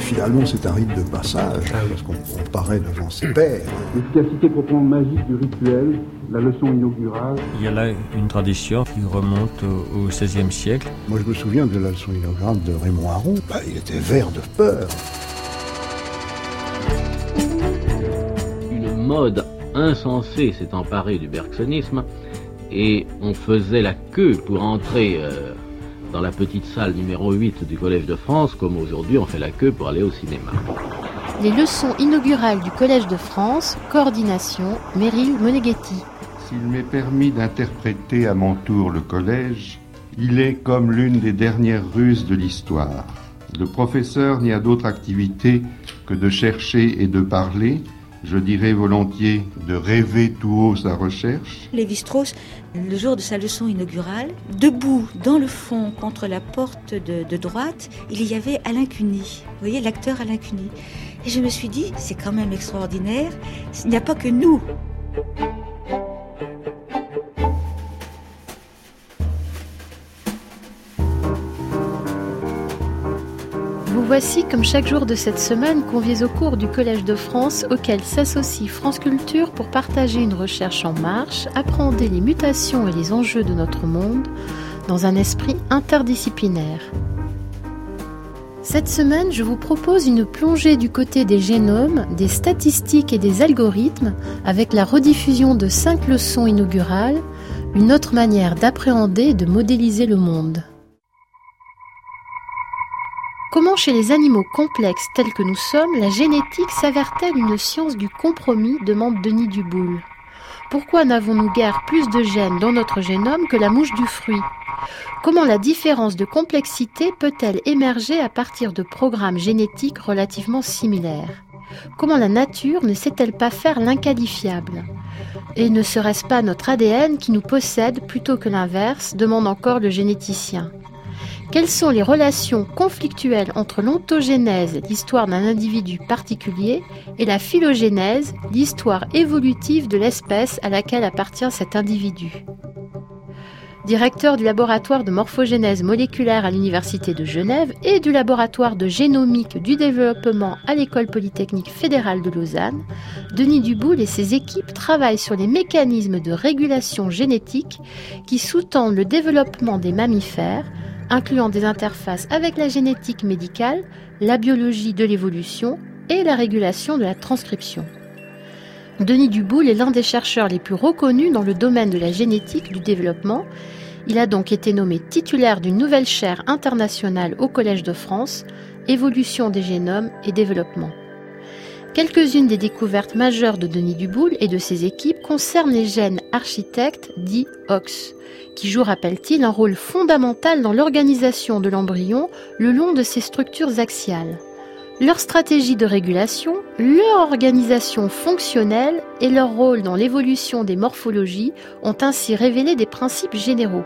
finalement, c'est un rite de passage, parce qu'on paraît devant ses pairs. L'efficacité proprement magique du rituel, la leçon inaugurale. Il y a là une tradition qui remonte au XVIe siècle. Moi, je me souviens de la leçon inaugurale de Raymond Aron. Il était vert de peur. Une mode insensée s'est emparée du bergsonisme et on faisait la queue pour entrer dans la petite salle numéro 8 du Collège de France, comme aujourd'hui on fait la queue pour aller au cinéma. Les leçons inaugurales du Collège de France, coordination, Meryl Moneghetti. S'il m'est permis d'interpréter à mon tour le collège, il est comme l'une des dernières ruses de l'histoire. Le professeur n'y a d'autre activité que de chercher et de parler, je dirais volontiers de rêver tout haut sa recherche. Lévi-Strauss, le jour de sa leçon inaugurale, debout dans le fond contre la porte de droite, il y avait Alain Cuny. Vous voyez, l'acteur Alain Cuny. Et je me suis dit, c'est quand même extraordinaire, il n'y a pas que nous. Vous voici, comme chaque jour de cette semaine, conviés au cours du Collège de France, auquel s'associe France Culture pour partager une recherche en marche, appréhender les mutations et les enjeux de notre monde dans un esprit interdisciplinaire. Cette semaine, je vous propose une plongée du côté des génomes, des statistiques et des algorithmes avec la rediffusion de 5 leçons inaugurales, une autre manière d'appréhender et de modéliser le monde. Comment chez les animaux complexes tels que nous sommes, la génétique s'avère-t-elle une science du compromis, demande Denis Duboul. Pourquoi n'avons-nous guère plus de gènes dans notre génome que la mouche du fruit ? Comment la différence de complexité peut-elle émerger à partir de programmes génétiques relativement similaires ? Comment la nature ne sait-elle pas faire l'inqualifiable ? Et ne serait-ce pas notre ADN qui nous possède plutôt que l'inverse, demande encore le généticien. Quelles sont les relations conflictuelles entre l'ontogénèse, l'histoire d'un individu particulier, et la phylogénèse, l'histoire évolutive de l'espèce à laquelle appartient cet individu ? Directeur du laboratoire de morphogénèse moléculaire à l'Université de Genève et du laboratoire de génomique du développement à l'École polytechnique fédérale de Lausanne, Denis Duboul et ses équipes travaillent sur les mécanismes de régulation génétique qui sous-tendent le développement des mammifères, incluant des interfaces avec la génétique médicale, la biologie de l'évolution et la régulation de la transcription. Denis Duboul est l'un des chercheurs les plus reconnus dans le domaine de la génétique du développement. Il a donc été nommé titulaire d'une nouvelle chaire internationale au Collège de France, Évolution des génomes et développement. Quelques-unes des découvertes majeures de Denis Duboul et de ses équipes concernent les gènes architectes dits OX, qui jouent, rappelle-t-il, un rôle fondamental dans l'organisation de l'embryon le long de ses structures axiales. Leur stratégie de régulation, leur organisation fonctionnelle et leur rôle dans l'évolution des morphologies ont ainsi révélé des principes généraux.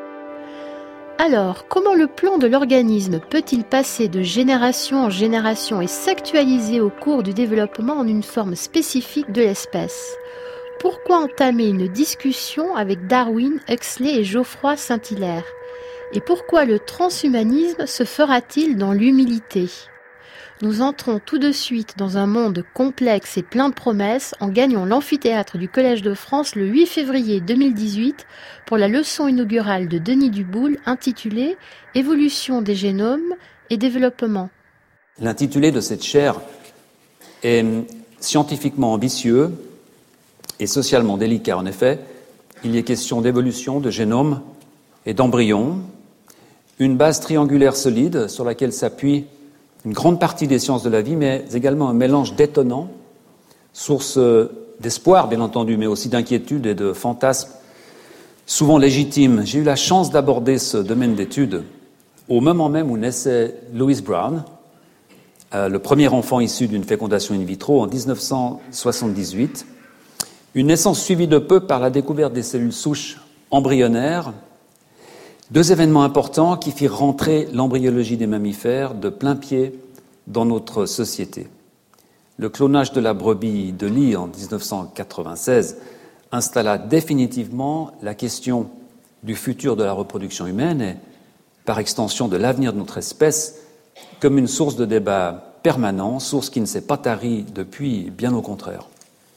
Alors, comment le plan de l'organisme peut-il passer de génération en génération et s'actualiser au cours du développement en une forme spécifique de l'espèce ? Pourquoi entamer une discussion avec Darwin, Huxley et Geoffroy Saint-Hilaire ? Et pourquoi le transhumanisme se fera-t-il dans l'humilité ? Nous entrons tout de suite dans un monde complexe et plein de promesses en gagnant l'amphithéâtre du Collège de France le 8 février 2018 pour la leçon inaugurale de Denis Duboul intitulée « Évolution des génomes et développement ». L'intitulé de cette chaire est scientifiquement ambitieux et socialement délicat. En effet, il y est question d'évolution de génomes et d'embryons, une base triangulaire solide sur laquelle s'appuie une grande partie des sciences de la vie, mais également un mélange d'étonnants, source d'espoir, bien entendu, mais aussi d'inquiétude et de fantasmes, souvent légitimes. J'ai eu la chance d'aborder ce domaine d'études au moment même où naissait Louis Brown, le premier enfant issu d'une fécondation in vitro en 1978, une naissance suivie de peu par la découverte des cellules souches embryonnaires, deux événements importants qui firent rentrer l'embryologie des mammifères de plein pied dans notre société. Le clonage de la brebis de Lee en 1996 installa définitivement la question du futur de la reproduction humaine et, par extension, de l'avenir de notre espèce comme une source de débat permanent, source qui ne s'est pas tarie depuis, bien au contraire.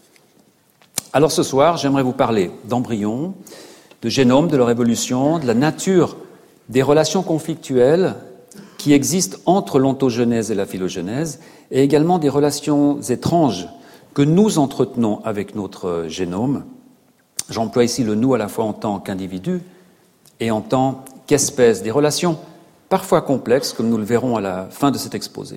Alors ce soir, j'aimerais vous parler d'embryons, de génomes, de leur évolution, de la nature des relations conflictuelles qui existent entre l'ontogenèse et la phylogénèse, et également des relations étranges que nous entretenons avec notre génome. J'emploie ici le « nous » à la fois en tant qu'individu et en tant qu'espèce, des relations parfois complexes, comme nous le verrons à la fin de cet exposé.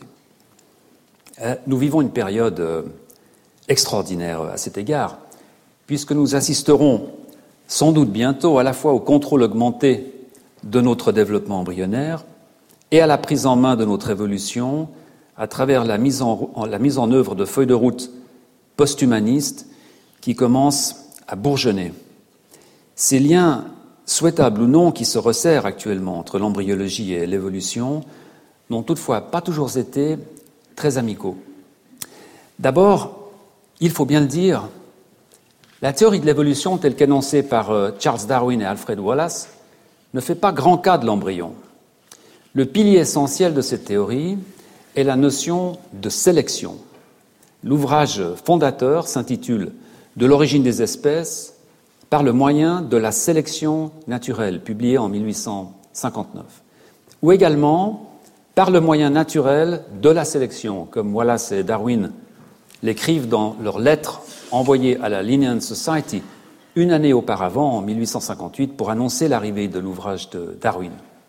Nous vivons une période extraordinaire à cet égard, puisque nous assisterons sans doute bientôt à la fois au contrôle augmenté de notre développement embryonnaire et à la prise en main de notre évolution à travers la mise en œuvre de feuilles de route post-humanistes qui commencent à bourgeonner. Ces liens, souhaitables ou non, qui se resserrent actuellement entre l'embryologie et l'évolution, n'ont toutefois pas toujours été très amicaux. D'abord, il faut bien le dire, la théorie de l'évolution telle qu'énoncée par Charles Darwin et Alfred Wallace ne fait pas grand cas de l'embryon. Le pilier essentiel de cette théorie est la notion de sélection. L'ouvrage fondateur s'intitule « De l'origine des espèces par le moyen de la sélection naturelle », publié en 1859, ou également « Par le moyen naturel de la sélection », comme Wallace et Darwin l'écrivent dans leurs lettres envoyées à la Linnean Society une année auparavant, en 1858, pour annoncer l'arrivée de l'ouvrage de Darwin.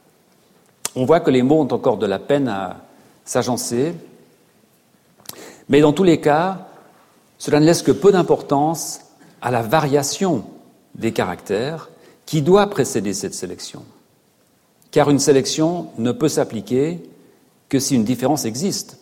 On voit que les mots ont encore de la peine à s'agencer, mais dans tous les cas, cela ne laisse que peu d'importance à la variation des caractères qui doit précéder cette sélection. Car une sélection ne peut s'appliquer que si une différence existe.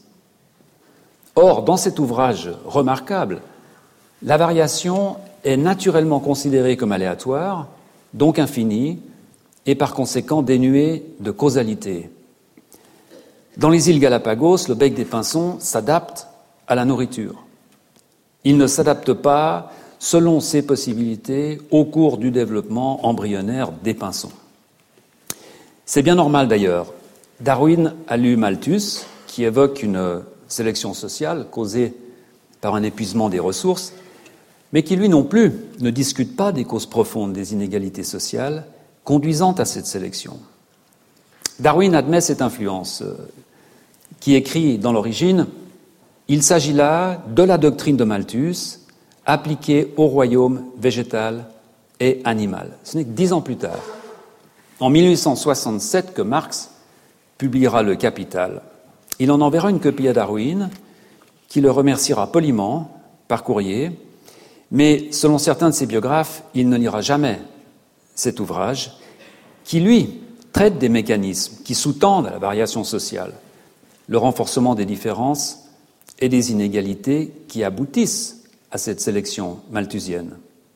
Or, dans cet ouvrage remarquable, la variation est naturellement considérée comme aléatoire, donc infinie, et par conséquent dénuée de causalité. Dans les îles Galapagos, le bec des pinsons s'adapte à la nourriture. Il ne s'adapte pas, selon ses possibilités, au cours du développement embryonnaire des pinsons. C'est bien normal d'ailleurs. Darwin a lu Malthus, qui évoque une sélection sociale causée par un épuisement des ressources, mais qui, lui non plus, ne discute pas des causes profondes des inégalités sociales conduisant à cette sélection. Darwin admet cette influence, qui écrit dans l'origine « Il s'agit là de la doctrine de Malthus appliquée au royaume végétal et animal ». Ce n'est que 10 ans plus tard, en 1867, que Marx publiera Le Capital. Il en enverra une copie à Darwin, qui le remerciera poliment par courrier, mais selon certains de ses biographes, il ne lira jamais cet ouvrage, qui, lui, traite des mécanismes qui sous-tendent à la variation sociale, le renforcement des différences et des inégalités qui aboutissent à cette sélection malthusienne.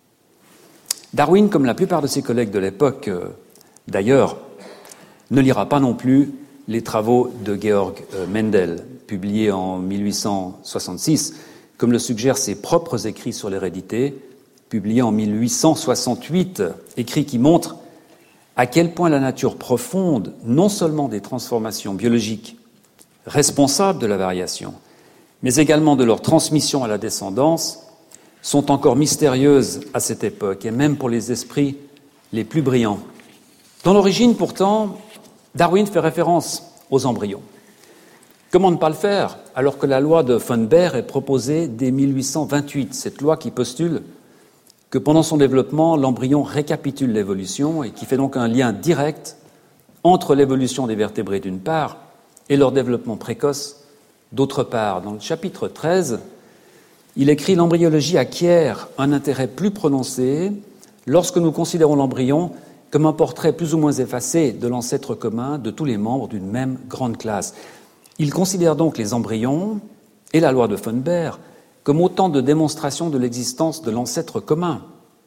Darwin, comme la plupart de ses collègues de l'époque d'ailleurs, ne lira pas non plus les travaux de Georg Mendel, publiés en 1866, comme le suggèrent ses propres écrits sur l'hérédité, publiés en 1868, écrits qui montrent à quel point la nature profonde, non seulement des transformations biologiques responsables de la variation, mais également de leur transmission à la descendance, sont encore mystérieuses à cette époque, et même pour les esprits les plus brillants. Dans l'origine, pourtant, Darwin fait référence aux embryons. Comment ne pas le faire, alors que la loi de Feinberg est proposée dès 1828, cette loi qui postule que pendant son développement, l'embryon récapitule l'évolution et qui fait donc un lien direct entre l'évolution des vertébrés d'une part et leur développement précoce d'autre part. Dans le chapitre 13, il écrit « L'embryologie acquiert un intérêt plus prononcé lorsque nous considérons l'embryon comme un portrait plus ou moins effacé de l'ancêtre commun de tous les membres d'une même grande classe. » Il considère donc les embryons et la loi de Feinberg comme autant de démonstrations de l'existence de l'ancêtre commun,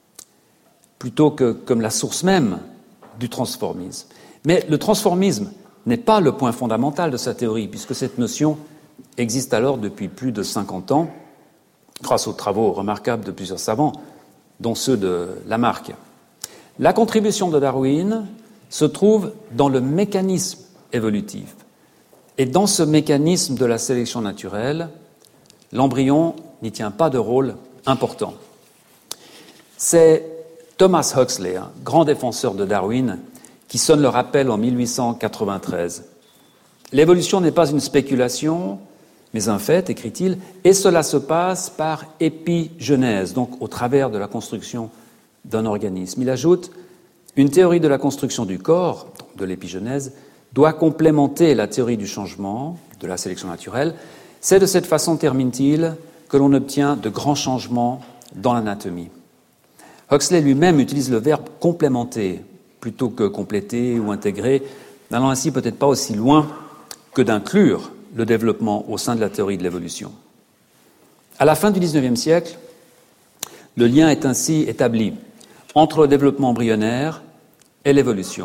plutôt que comme la source même du transformisme. Mais le transformisme n'est pas le point fondamental de sa théorie, puisque cette notion existe alors depuis plus de 50 ans, grâce aux travaux remarquables de plusieurs savants, dont ceux de Lamarck. La contribution de Darwin se trouve dans le mécanisme évolutif, Et dans ce mécanisme de la sélection naturelle, l'embryon n'y tient pas de rôle important. C'est Thomas Huxley, un grand défenseur de Darwin, qui sonne le rappel en 1893. L'évolution n'est pas une spéculation, mais un fait, écrit-il, et cela se passe par épigenèse, donc au travers de la construction d'un organisme. Il ajoute, une théorie de la construction du corps, de l'épigenèse, doit complémenter la théorie du changement, de la sélection naturelle. C'est de cette façon, termine-t-il, que l'on obtient de grands changements dans l'anatomie. Huxley lui-même utilise le verbe complémenter plutôt que compléter ou intégrer, n'allant ainsi peut-être pas aussi loin que d'inclure le développement au sein de la théorie de l'évolution. À la fin du XIXe siècle, le lien est ainsi établi entre le développement embryonnaire et l'évolution.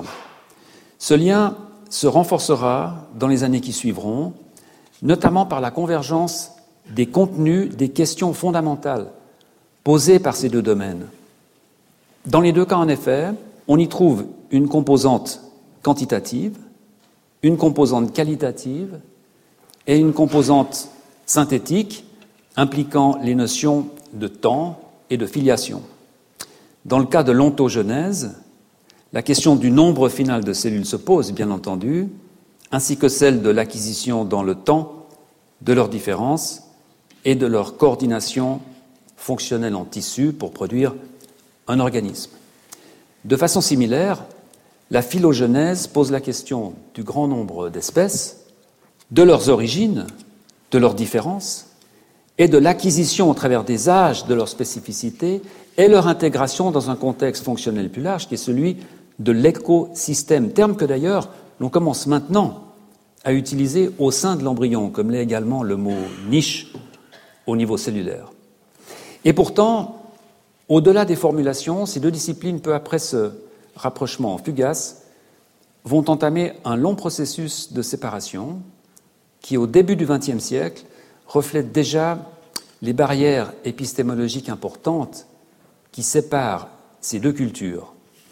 Ce lien se renforcera dans les années qui suivront, notamment par la convergence des contenus des questions fondamentales posées par ces deux domaines. Dans les deux cas, en effet, on y trouve une composante quantitative, une composante qualitative et une composante synthétique impliquant les notions de temps et de filiation. Dans le cas de l'ontogenèse, la question du nombre final de cellules se pose, bien entendu, ainsi que celle de l'acquisition dans le temps de leurs différences et de leur coordination fonctionnelle en tissu pour produire un organisme. De façon similaire, la phylogenèse pose la question du grand nombre d'espèces, de leurs origines, de leurs différences, et de l'acquisition au travers des âges de leurs spécificités et leur intégration dans un contexte fonctionnel plus large qui est celui de l'écosystème, terme que d'ailleurs l'on commence maintenant à utiliser au sein de l'embryon, comme l'est également le mot niche au niveau cellulaire. Et pourtant, au-delà des formulations, ces deux disciplines, peu après ce rapprochement fugace, vont entamer un long processus de séparation qui, au début du XXe siècle, reflète déjà les barrières épistémologiques importantes qui séparent ces deux cultures.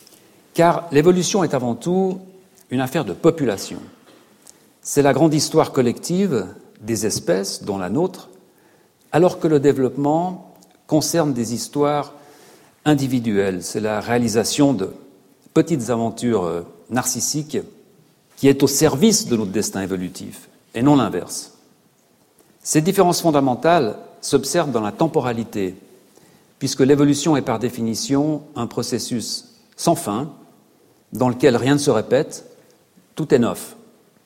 Car l'évolution est avant tout une affaire de population. C'est la grande histoire collective des espèces, dont la nôtre, alors que le développement concerne des histoires individuelles. C'est la réalisation de petites aventures narcissiques qui est au service de notre destin évolutif, et non l'inverse. Ces différences fondamentales s'observent dans la temporalité, puisque l'évolution est par définition un processus sans fin, dans lequel rien ne se répète, tout est neuf.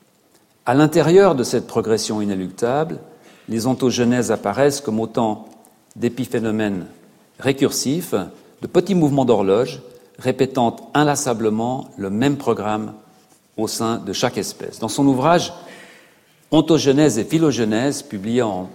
À l'intérieur de cette progression inéluctable, les ontogenèses apparaissent comme autant d'épiphénomènes récursifs, de petits mouvements d'horloge, répétant inlassablement le même programme au sein de chaque espèce. Dans son ouvrage « Ontogenèse et phylogenèse », publié en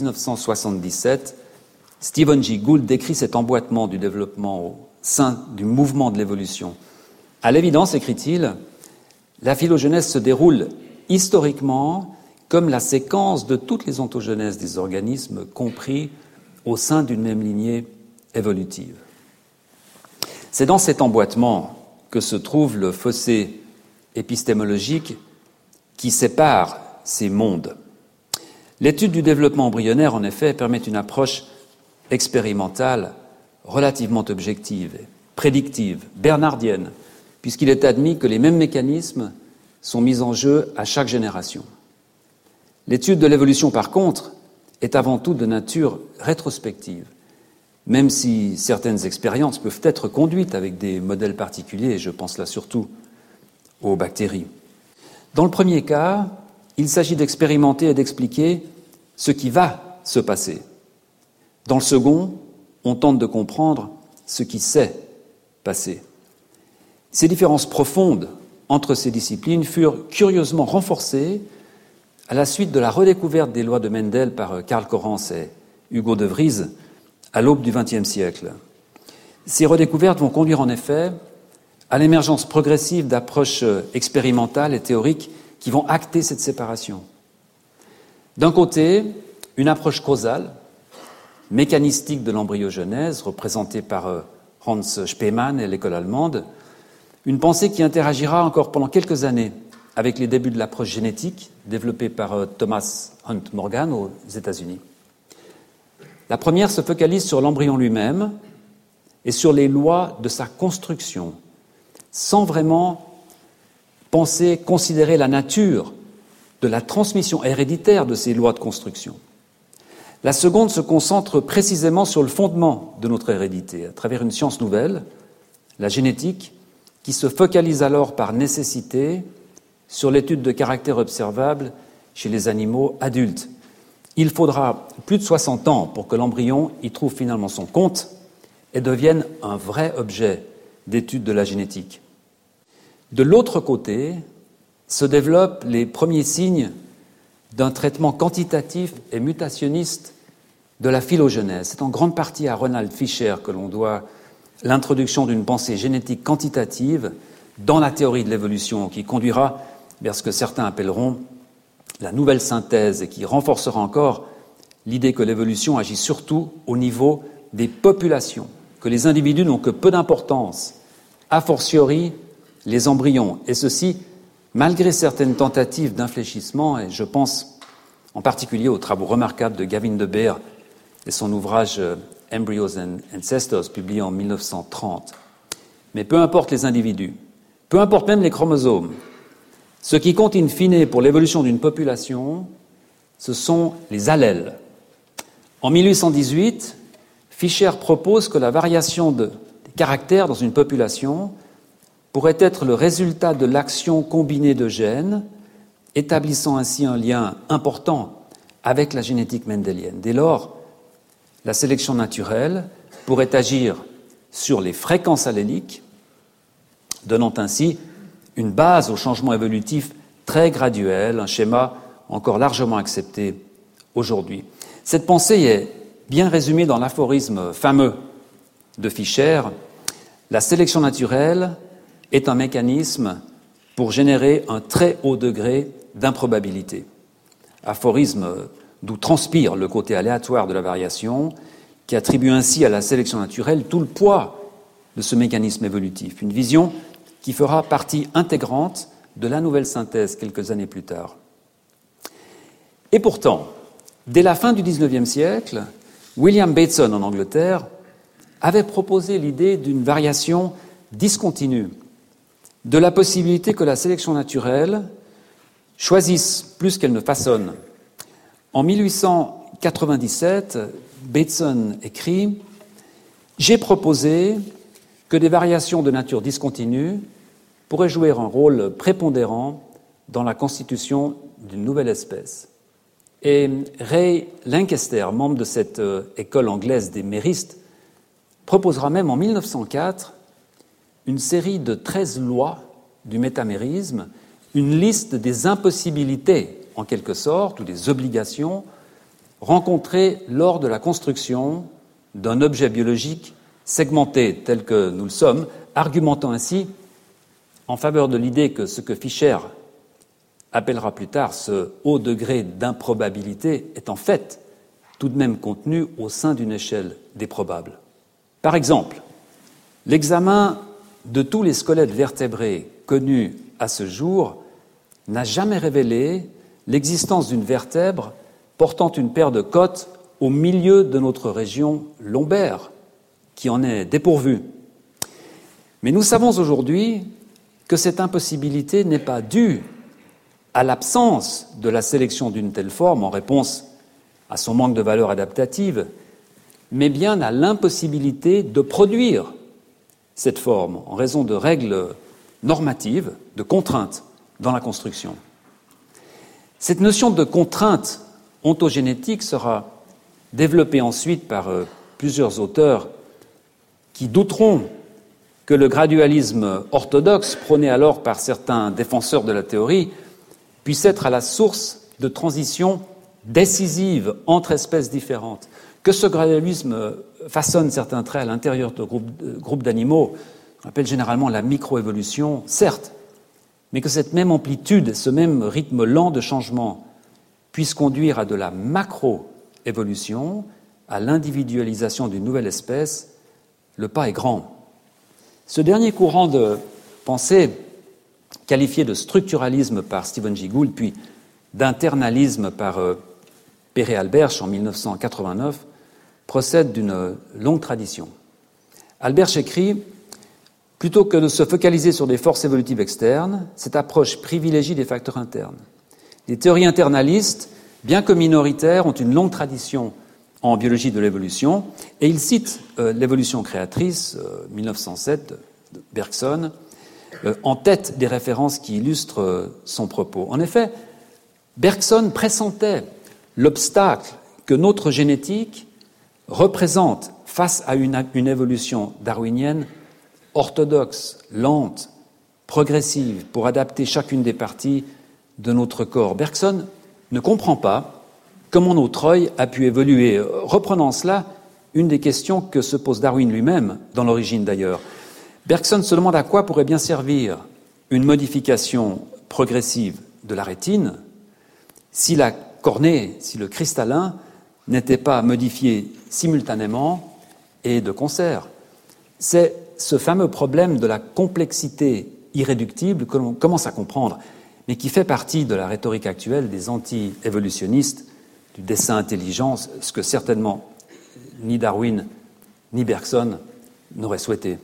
1977, Stephen Jay Gould décrit cet emboîtement du développement au sein du mouvement de l'évolution. À l'évidence, écrit-il, la phylogenèse se déroule historiquement comme la séquence de toutes les ontogenèses des organismes compris au sein d'une même lignée évolutive. C'est dans cet emboîtement que se trouve le fossé épistémologique qui sépare ces mondes. L'étude du développement embryonnaire, en effet, permet une approche expérimentale relativement objective, prédictive, bernardienne, puisqu'il est admis que les mêmes mécanismes sont mis en jeu à chaque génération. L'étude de l'évolution, par contre, est avant tout de nature rétrospective, même si certaines expériences peuvent être conduites avec des modèles particuliers, et je pense là surtout aux bactéries. Dans le premier cas, il s'agit d'expérimenter et d'expliquer ce qui va se passer. Dans le second, on tente de comprendre ce qui s'est passé. Ces différences profondes entre ces disciplines furent curieusement renforcées à la suite de la redécouverte des lois de Mendel par Karl Korrans et Hugo de Vries à l'aube du XXe siècle. Ces redécouvertes vont conduire en effet à l'émergence progressive d'approches expérimentales et théoriques qui vont acter cette séparation. D'un côté, une approche causale, mécanistique de l'embryogenèse, représentée par Hans Spemann et l'école allemande, une pensée qui interagira encore pendant quelques années avec les débuts de l'approche génétique développée par Thomas Hunt Morgan aux États-Unis. La première se focalise sur l'embryon lui-même et sur les lois de sa construction, sans vraiment considérer la nature de la transmission héréditaire de ces lois de construction. La seconde se concentre précisément sur le fondement de notre hérédité, à travers une science nouvelle, la génétique, qui se focalise alors par nécessité sur l'étude de caractères observables chez les animaux adultes. Il faudra plus de 60 ans pour que l'embryon y trouve finalement son compte et devienne un vrai objet d'étude de la génétique. De l'autre côté, se développent les premiers signes d'un traitement quantitatif et mutationniste de la phylogenèse. C'est en grande partie à Ronald Fisher que l'on doit l'introduction d'une pensée génétique quantitative dans la théorie de l'évolution, qui conduira vers ce que certains appelleront la nouvelle synthèse et qui renforcera encore l'idée que l'évolution agit surtout au niveau des populations, que les individus n'ont que peu d'importance, a fortiori les embryons, et ceci malgré certaines tentatives d'infléchissement, et je pense en particulier aux travaux remarquables de Gavin de Beer et son ouvrage Embryos and Ancestors, publié en 1930. Mais peu importe les individus, peu importe même les chromosomes, ce qui compte in fine pour l'évolution d'une population, ce sont les allèles. En 1818, Fisher propose que la variation des caractères dans une population pourrait être le résultat de l'action combinée de gènes, établissant ainsi un lien important avec la génétique mendélienne. Dès lors, la sélection naturelle pourrait agir sur les fréquences alléliques, donnant ainsi une base au changement évolutif très graduel, un schéma encore largement accepté aujourd'hui. Cette pensée est bien résumée dans l'aphorisme fameux de Fisher: la sélection naturelle est un mécanisme pour générer un très haut degré d'improbabilité. Aphorisme d'où transpire le côté aléatoire de la variation, qui attribue ainsi à la sélection naturelle tout le poids de ce mécanisme évolutif. Une vision qui fera partie intégrante de la nouvelle synthèse quelques années plus tard. Et pourtant, dès la fin du XIXe siècle, William Bateson en Angleterre avait proposé l'idée d'une variation discontinue, de la possibilité que la sélection naturelle choisisse plus qu'elle ne façonne. En 1897, Bateson écrit « J'ai proposé que des variations de nature discontinue pourraient jouer un rôle prépondérant dans la constitution d'une nouvelle espèce. » Et Ray Lankester, membre de cette école anglaise des méristes, proposera même en 1904 une série de 13 lois du métamérisme, une liste des impossibilités, en quelque sorte, ou des obligations rencontrées lors de la construction d'un objet biologique segmenté tel que nous le sommes, argumentant ainsi en faveur de l'idée que ce que Fisher appellera plus tard ce haut degré d'improbabilité est en fait tout de même contenu au sein d'une échelle des probables. Par exemple, l'examen de tous les squelettes vertébrés connus à ce jour n'a jamais révélé l'existence d'une vertèbre portant une paire de côtes au milieu de notre région lombaire, qui en est dépourvue. Mais nous savons aujourd'hui que cette impossibilité n'est pas due à l'absence de la sélection d'une telle forme en réponse à son manque de valeur adaptative, mais bien à l'impossibilité de produire cette forme en raison de règles normatives, de contraintes dans la construction. Cette notion de contrainte ontogénétique sera développée ensuite par plusieurs auteurs qui douteront que le gradualisme orthodoxe, prôné alors par certains défenseurs de la théorie, puisse être à la source de transitions décisives entre espèces différentes, que ce gradualisme façonne certains traits à l'intérieur de groupes d'animaux, qu'on appelle généralement la microévolution, certes, mais que cette même amplitude, ce même rythme lent de changement puisse conduire à de la macroévolution, à l'individualisation d'une nouvelle espèce, le pas est grand. Ce dernier courant de pensée qualifié de structuralisme par Stephen Jay Gould, puis d'internalisme par Perret Alberche en 1989, procède d'une longue tradition. Alberche écrit « Plutôt que de se focaliser sur des forces évolutives externes, cette approche privilégie des facteurs internes. Les théories internalistes, bien que minoritaires, ont une longue tradition en biologie de l'évolution, et il cite l'évolution créatrice, 1907, de Bergson, en tête des références qui illustrent son propos. En effet, Bergson pressentait l'obstacle que notre génétique représente face à une évolution darwinienne orthodoxe, lente, progressive, pour adapter chacune des parties de notre corps. Bergson ne comprend pas comment notre œil a pu évoluer. Reprenant cela, une des questions que se pose Darwin lui-même, dans l'origine d'ailleurs. Bergson se demande à quoi pourrait bien servir une modification progressive de la rétine si la cornée, si le cristallin n'était pas modifié simultanément et de concert. C'est ce fameux problème de la complexité irréductible que l'on commence à comprendre, mais qui fait partie de la rhétorique actuelle des anti-évolutionnistes, du dessin intelligent, ce que certainement ni Darwin ni Bergson n'auraient souhaité.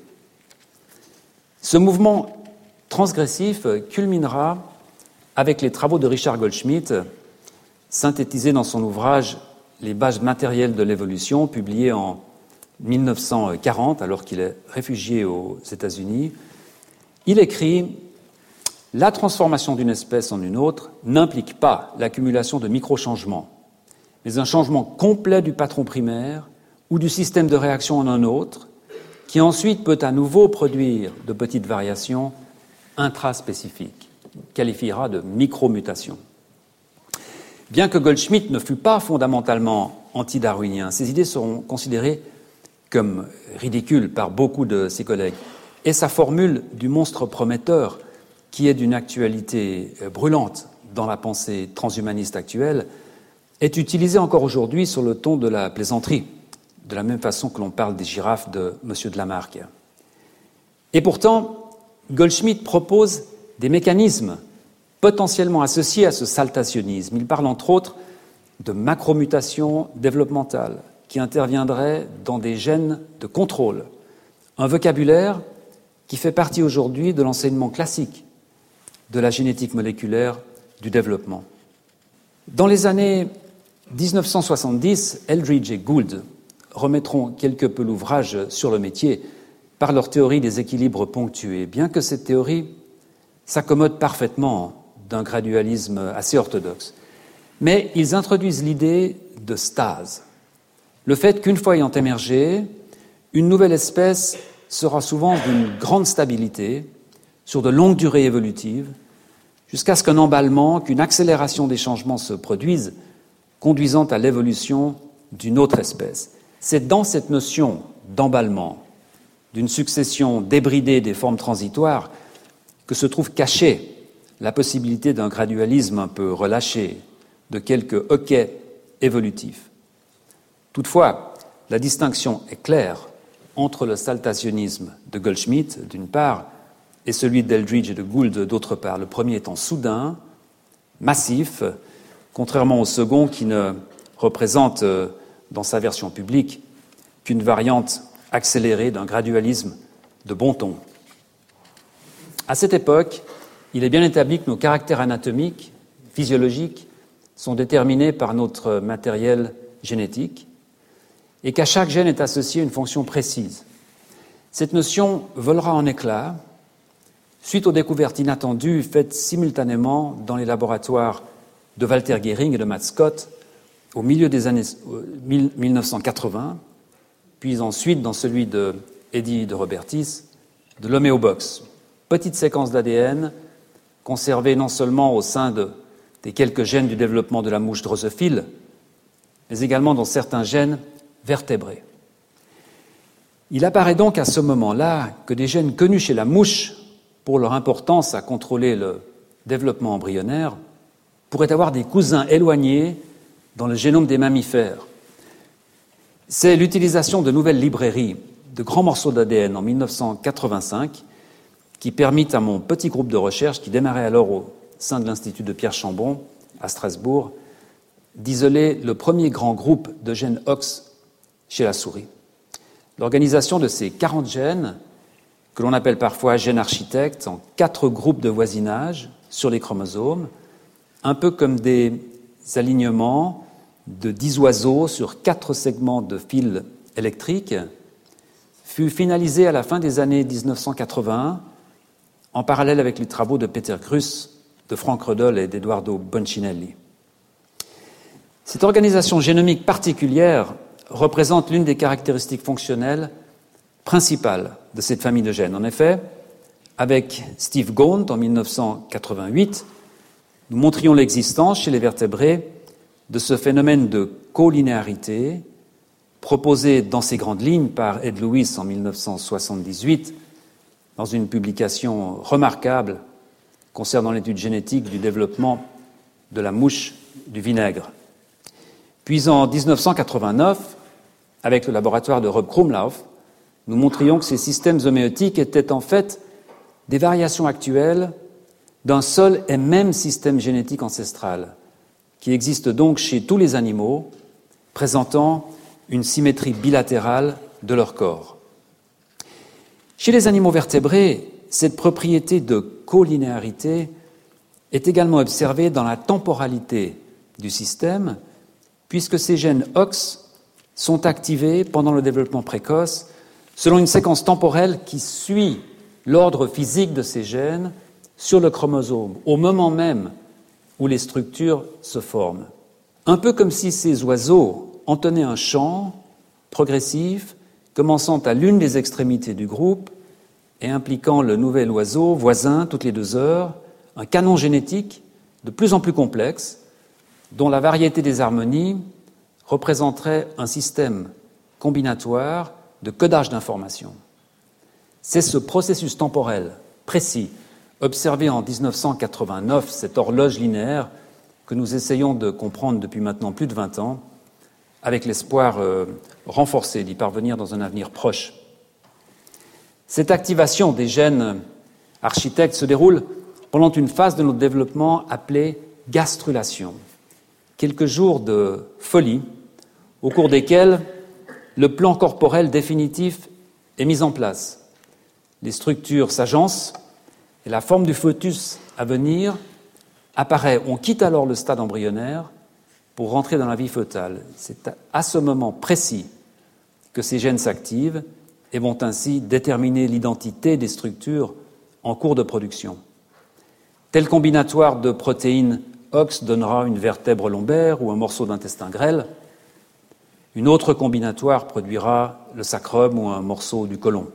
Ce mouvement transgressif culminera avec les travaux de Richard Goldschmidt, synthétisés dans son ouvrage « Les bases matérielles de l'évolution », publié en 1940, alors qu'il est réfugié aux États-Unis. Il écrit « La transformation d'une espèce en une autre n'implique pas l'accumulation de micro-changements, mais un changement complet du patron primaire ou du système de réaction en un autre, qui ensuite peut à nouveau produire de petites variations intraspécifiques, qualifiera de micromutation. Bien que Goldschmidt ne fût pas fondamentalement anti-darwinien, ses idées seront considérées comme ridicules par beaucoup de ses collègues. Et sa formule du monstre prometteur, qui est d'une actualité brûlante dans la pensée transhumaniste actuelle, est utilisée encore aujourd'hui sur le ton de la plaisanterie, de la même façon que l'on parle des girafes de M. de Lamarck. Et pourtant, Goldschmidt propose des mécanismes potentiellement associés à ce saltationnisme. Il parle entre autres de macromutation développementale qui interviendrait dans des gènes de contrôle, un vocabulaire qui fait partie aujourd'hui de l'enseignement classique de la génétique moléculaire du développement. Dans les années 1970, Eldridge et Gould remettront quelque peu l'ouvrage sur le métier par leur théorie des équilibres ponctués, bien que cette théorie s'accommode parfaitement d'un gradualisme assez orthodoxe. Mais ils introduisent l'idée de stase, le fait qu'une fois ayant émergé, une nouvelle espèce sera souvent d'une grande stabilité, sur de longues durées évolutives, jusqu'à ce qu'un emballement, qu'une accélération des changements se produise, conduisant à l'évolution d'une autre espèce. C'est dans cette notion d'emballement, d'une succession débridée des formes transitoires, que se trouve cachée la possibilité d'un gradualisme un peu relâché, de quelques hoquets évolutifs. Toutefois, la distinction est claire entre le saltationnisme de Goldschmidt, d'une part, et celui d'Eldridge et de Gould, d'autre part. Le premier étant soudain, massif, contrairement au second qui ne représente, dans sa version publique, qu'une variante accélérée d'un gradualisme de bon ton. À cette époque, il est bien établi que nos caractères anatomiques, physiologiques, sont déterminés par notre matériel génétique et qu'à chaque gène est associée une fonction précise. Cette notion volera en éclats suite aux découvertes inattendues faites simultanément dans les laboratoires de Walter Gehring et de Matt Scott au milieu des années 1980, puis ensuite dans celui de Eddie de Robertis, de l'homéobox, petite séquence d'ADN conservée non seulement au sein des quelques gènes du développement de la mouche drosophile, mais également dans certains gènes vertébrés. Il apparaît donc à ce moment-là que des gènes connus chez la mouche pour leur importance à contrôler le développement embryonnaire pourraient avoir des cousins éloignés dans le génome des mammifères. C'est l'utilisation de nouvelles librairies de grands morceaux d'ADN en 1985 qui permit à mon petit groupe de recherche, qui démarrait alors au sein de l'Institut de Pierre Chambon à Strasbourg, d'isoler le premier grand groupe de gènes OX chez la souris. L'organisation de ces 40 gènes, que l'on appelle parfois gènes architectes, en 4 groupes de voisinage sur les chromosomes, un peu comme des alignements de 10 oiseaux sur 4 segments de fil électrique, fut finalisée à la fin des années 1980, en parallèle avec les travaux de Peter Kruse, de Frank Rödl et d'Edoardo Boncinelli. Cette organisation génomique particulière représente l'une des caractéristiques fonctionnelles principales de cette famille de gènes. En effet, avec Steve Gaunt en 1988, nous montrions l'existence chez les vertébrés de ce phénomène de colinéarité proposé dans ses grandes lignes par Ed Lewis en 1978 dans une publication remarquable concernant l'étude génétique du développement de la mouche du vinaigre. Puis en 1989, avec le laboratoire de Rob Krumlauf, nous montrions que ces systèmes homéotiques étaient en fait des variations actuelles d'un seul et même système génétique ancestral, qui existe donc chez tous les animaux, présentant une symétrie bilatérale de leur corps. Chez les animaux vertébrés, cette propriété de colinéarité est également observée dans la temporalité du système, puisque ces gènes OX sont activés pendant le développement précoce selon une séquence temporelle qui suit l'ordre physique de ces gènes sur le chromosome, au moment même où les structures se forment. Un peu comme si ces oiseaux entonnaient un chant progressif, commençant à l'une des extrémités du groupe et impliquant le nouvel oiseau voisin toutes les 2 heures, un canon génétique de plus en plus complexe, dont la variété des harmonies représenterait un système combinatoire de codage d'informations. C'est ce processus temporel précis, observé en 1989, cette horloge linéaire, que nous essayons de comprendre depuis maintenant plus de 20 ans, avec l'espoir renforcé d'y parvenir dans un avenir proche. Cette activation des gènes architectes se déroule pendant une phase de notre développement appelée gastrulation. Quelques jours de folie, au cours desquels le plan corporel définitif est mis en place. Les structures s'agencent et la forme du fœtus à venir apparaît. On quitte alors le stade embryonnaire pour rentrer dans la vie fœtale. C'est à ce moment précis que ces gènes s'activent et vont ainsi déterminer l'identité des structures en cours de production. Tel combinatoire de protéines OX donnera une vertèbre lombaire ou un morceau d'intestin grêle. Une autre combinatoire produira le sacrum ou un morceau du côlon.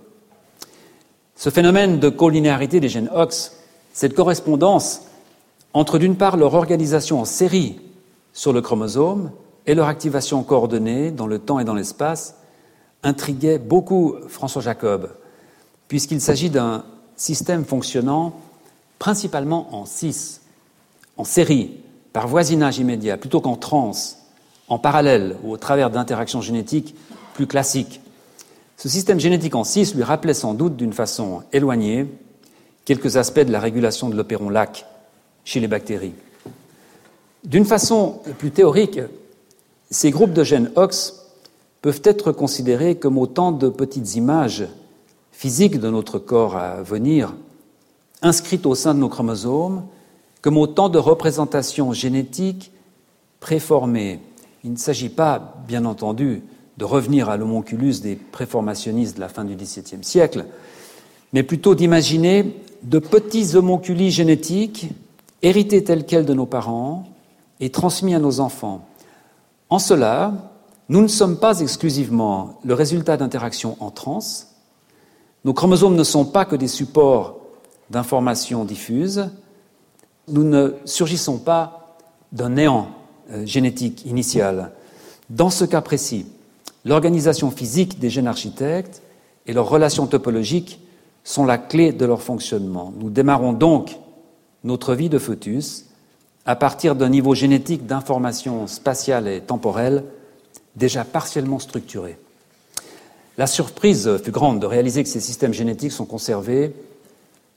Ce phénomène de colinéarité des gènes OX, cette correspondance entre d'une part leur organisation en série sur le chromosome et leur activation coordonnée dans le temps et dans l'espace, intriguait beaucoup François Jacob, puisqu'il s'agit d'un système fonctionnant principalement en 6, en série, par voisinage immédiat, plutôt qu'en trans, en parallèle ou au travers d'interactions génétiques plus classiques. Ce système génétique en 6 lui rappelait sans doute d'une façon éloignée quelques aspects de la régulation de l'opéron LAC chez les bactéries. D'une façon plus théorique, ces groupes de gènes OX peuvent être considérés comme autant de petites images physiques de notre corps à venir, inscrites au sein de nos chromosomes, comme autant de représentations génétiques préformées. Il ne s'agit pas, bien entendu, de revenir à l'homonculus des préformationnistes de la fin du XVIIe siècle, mais plutôt d'imaginer de petits homonculi génétiques hérités tels quels de nos parents et transmis à nos enfants. En cela, nous ne sommes pas exclusivement le résultat d'interactions en trans. Nos chromosomes ne sont pas que des supports d'informations diffuses. Nous ne surgissons pas d'un néant génétique initial. Dans ce cas précis, l'organisation physique des gènes architectes et leurs relations topologiques sont la clé de leur fonctionnement. Nous démarrons donc notre vie de fœtus à partir d'un niveau génétique d'information spatiale et temporelle déjà partiellement structuré. La surprise fut grande de réaliser que ces systèmes génétiques sont conservés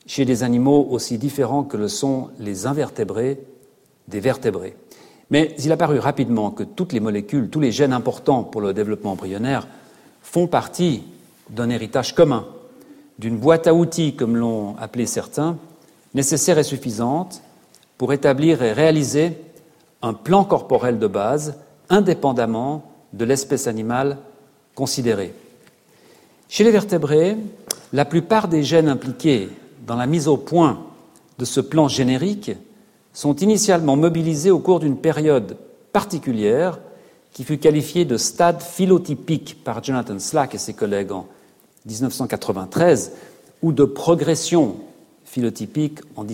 chez des animaux aussi différents que le sont les invertébrés des vertébrés. Mais il a paru rapidement que toutes les molécules, tous les gènes importants pour le développement embryonnaire font partie d'un héritage commun, d'une boîte à outils, comme l'ont appelé certains, nécessaire et suffisante pour établir et réaliser un plan corporel de base indépendamment de l'espèce animale considérée. Chez les vertébrés, la plupart des gènes impliqués dans la mise au point de ce plan générique sont initialement mobilisés au cours d'une période particulière qui fut qualifiée de stade phylotypique par Jonathan Slack et ses collègues en 1993 ou de progression phylotypique en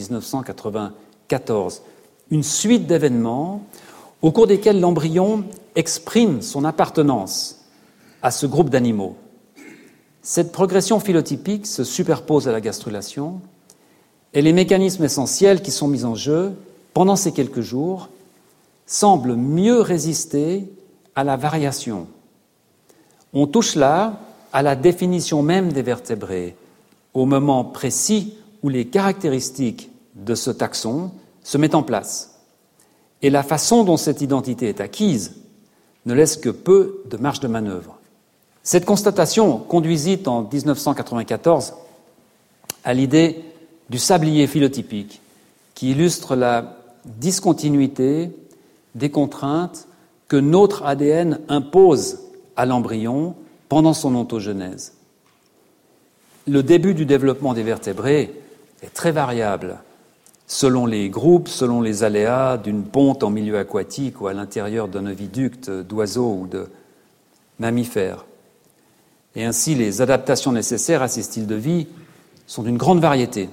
1994. Une suite d'événements au cours desquels l'embryon exprime son appartenance à ce groupe d'animaux. Cette progression phylotypique se superpose à la gastrulation et les mécanismes essentiels qui sont mis en jeu pendant ces quelques jours semblent mieux résister à la variation. On touche là à la définition même des vertébrés, au moment précis où les caractéristiques de ce taxon se mettent en place. Et la façon dont cette identité est acquise ne laisse que peu de marge de manœuvre. Cette constatation conduisit en 1994 à l'idée du sablier phylotypique, qui illustre la discontinuité des contraintes que notre ADN impose à l'embryon pendant son ontogenèse. Le début du développement des vertébrés est très variable selon les groupes, selon les aléas d'une ponte en milieu aquatique ou à l'intérieur d'un oviducte d'oiseaux ou de mammifères. Et ainsi, les adaptations nécessaires à ces styles de vie sont d'une grande variété.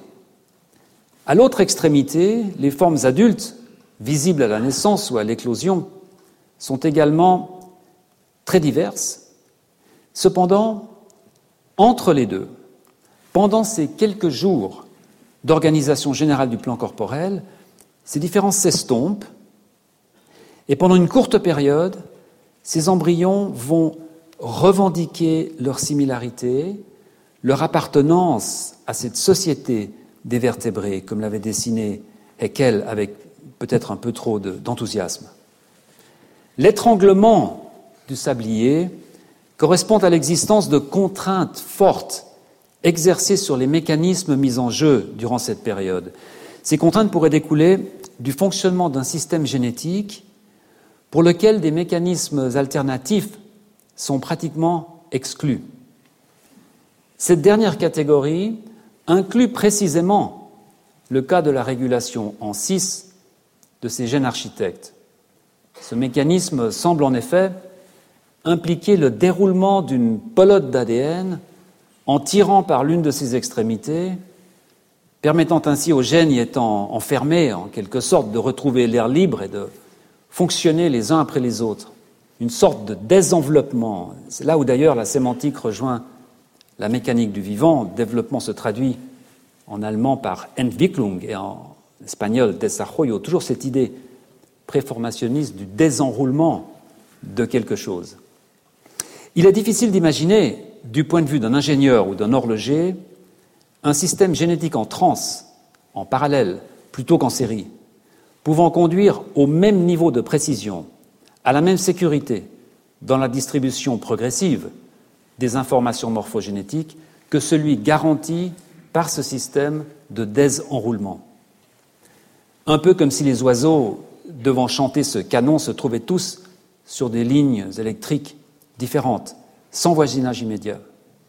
À l'autre extrémité, les formes adultes, visibles à la naissance ou à l'éclosion, sont également très diverses. Cependant, entre les deux, pendant ces quelques jours d'organisation générale du plan corporel, ces différences s'estompent et pendant une courte période, ces embryons vont revendiquer leur similarité, leur appartenance à cette société des vertébrés, comme l'avait dessiné Haeckel avec peut-être un peu trop d'enthousiasme. L'étranglement du sablier correspond à l'existence de contraintes fortes exercées sur les mécanismes mis en jeu durant cette période. Ces contraintes pourraient découler du fonctionnement d'un système génétique pour lequel des mécanismes alternatifs sont pratiquement exclus. Cette dernière catégorie inclut précisément le cas de la régulation en 6 de ces gènes architectes. Ce mécanisme semble en effet impliquer le déroulement d'une pelote d'ADN en tirant par l'une de ses extrémités, permettant ainsi aux gènes y étant enfermés, en quelque sorte, de retrouver l'air libre et de fonctionner les uns après les autres. Une sorte de désenveloppement. C'est là où d'ailleurs la sémantique rejoint la mécanique du vivant. Développement se traduit en allemand par Entwicklung et en espagnol desarrollo. Toujours cette idée préformationniste du désenroulement de quelque chose. Il est difficile d'imaginer, du point de vue d'un ingénieur ou d'un horloger, un système génétique en transe, en parallèle, plutôt qu'en série, pouvant conduire au même niveau de précision, à la même sécurité, dans la distribution progressive des informations morphogénétiques que celui garanti par ce système de désenroulement. Un peu comme si les oiseaux, devant chanter ce canon, se trouvaient tous sur des lignes électriques différentes, sans voisinage immédiat.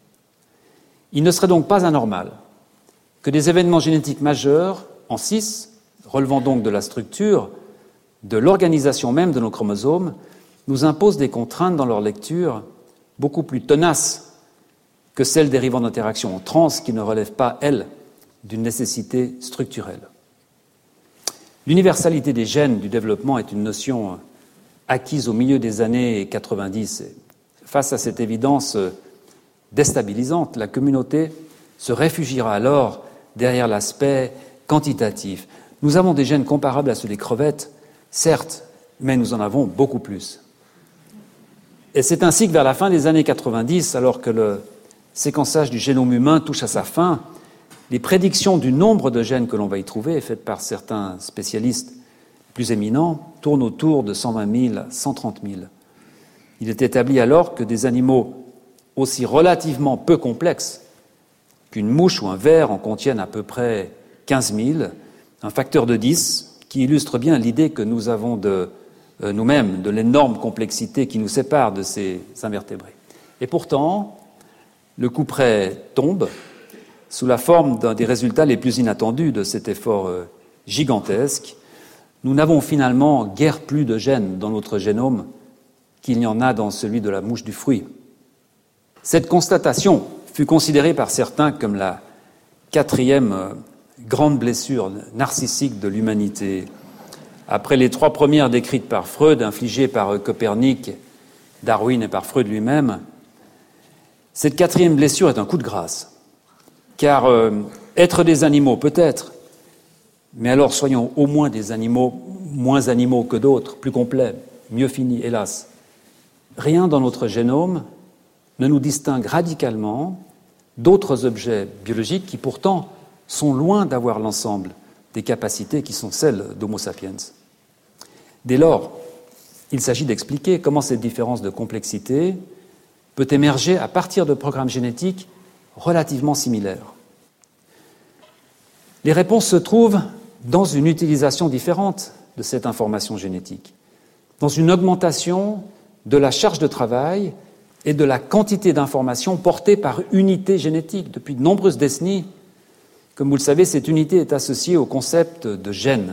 Il ne serait donc pas anormal que des événements génétiques majeurs, en 6, relevant donc de la structure, de l'organisation même de nos chromosomes, nous imposent des contraintes dans leur lecture beaucoup plus tenaces que celles dérivant d'interactions en trans qui ne relèvent pas, elles, d'une nécessité structurelle. L'universalité des gènes du développement est une notion acquise au milieu des années 90. Face à cette évidence déstabilisante, la communauté se réfugiera alors derrière l'aspect quantitatif. Nous avons des gènes comparables à ceux des crevettes, certes, mais nous en avons beaucoup plus. Et c'est ainsi que vers la fin des années 90, alors que le séquençage du génome humain touche à sa fin, Les prédictions du nombre de gènes que l'on va y trouver, faites par certains spécialistes plus éminents, tournent autour de 120 000 à 130 000. Il est établi alors que des animaux aussi relativement peu complexes qu'une mouche ou un ver en contiennent à peu près 15 000, un facteur de 10 qui illustre bien l'idée que nous avons de nous-mêmes, de l'énorme complexité qui nous sépare de ces invertébrés. Et pourtant, le couperet tombe sous la forme d'un des résultats les plus inattendus de cet effort gigantesque. Nous n'avons finalement guère plus de gènes dans notre génome qu'il n'y en a dans celui de la mouche du fruit. Cette constatation fut considérée par certains comme la 4e grande blessure narcissique de l'humanité. Après les 3 premières décrites par Freud, infligées par Copernic, Darwin et par Freud lui-même, cette 4e blessure est un coup de grâce. Car être des animaux, peut-être, mais alors soyons au moins des animaux, moins animaux que d'autres, plus complets, mieux finis, hélas. Rien dans notre génome ne nous distingue radicalement d'autres objets biologiques qui pourtant sont loin d'avoir l'ensemble des capacités qui sont celles d'Homo sapiens. Dès lors, il s'agit d'expliquer comment cette différence de complexité peut émerger à partir de programmes génétiques relativement similaires. Les réponses se trouvent dans une utilisation différente de cette information génétique, dans une augmentation de la charge de travail et de la quantité d'informations portées par unité génétique. Depuis de nombreuses décennies, comme vous le savez, cette unité est associée au concept de gène.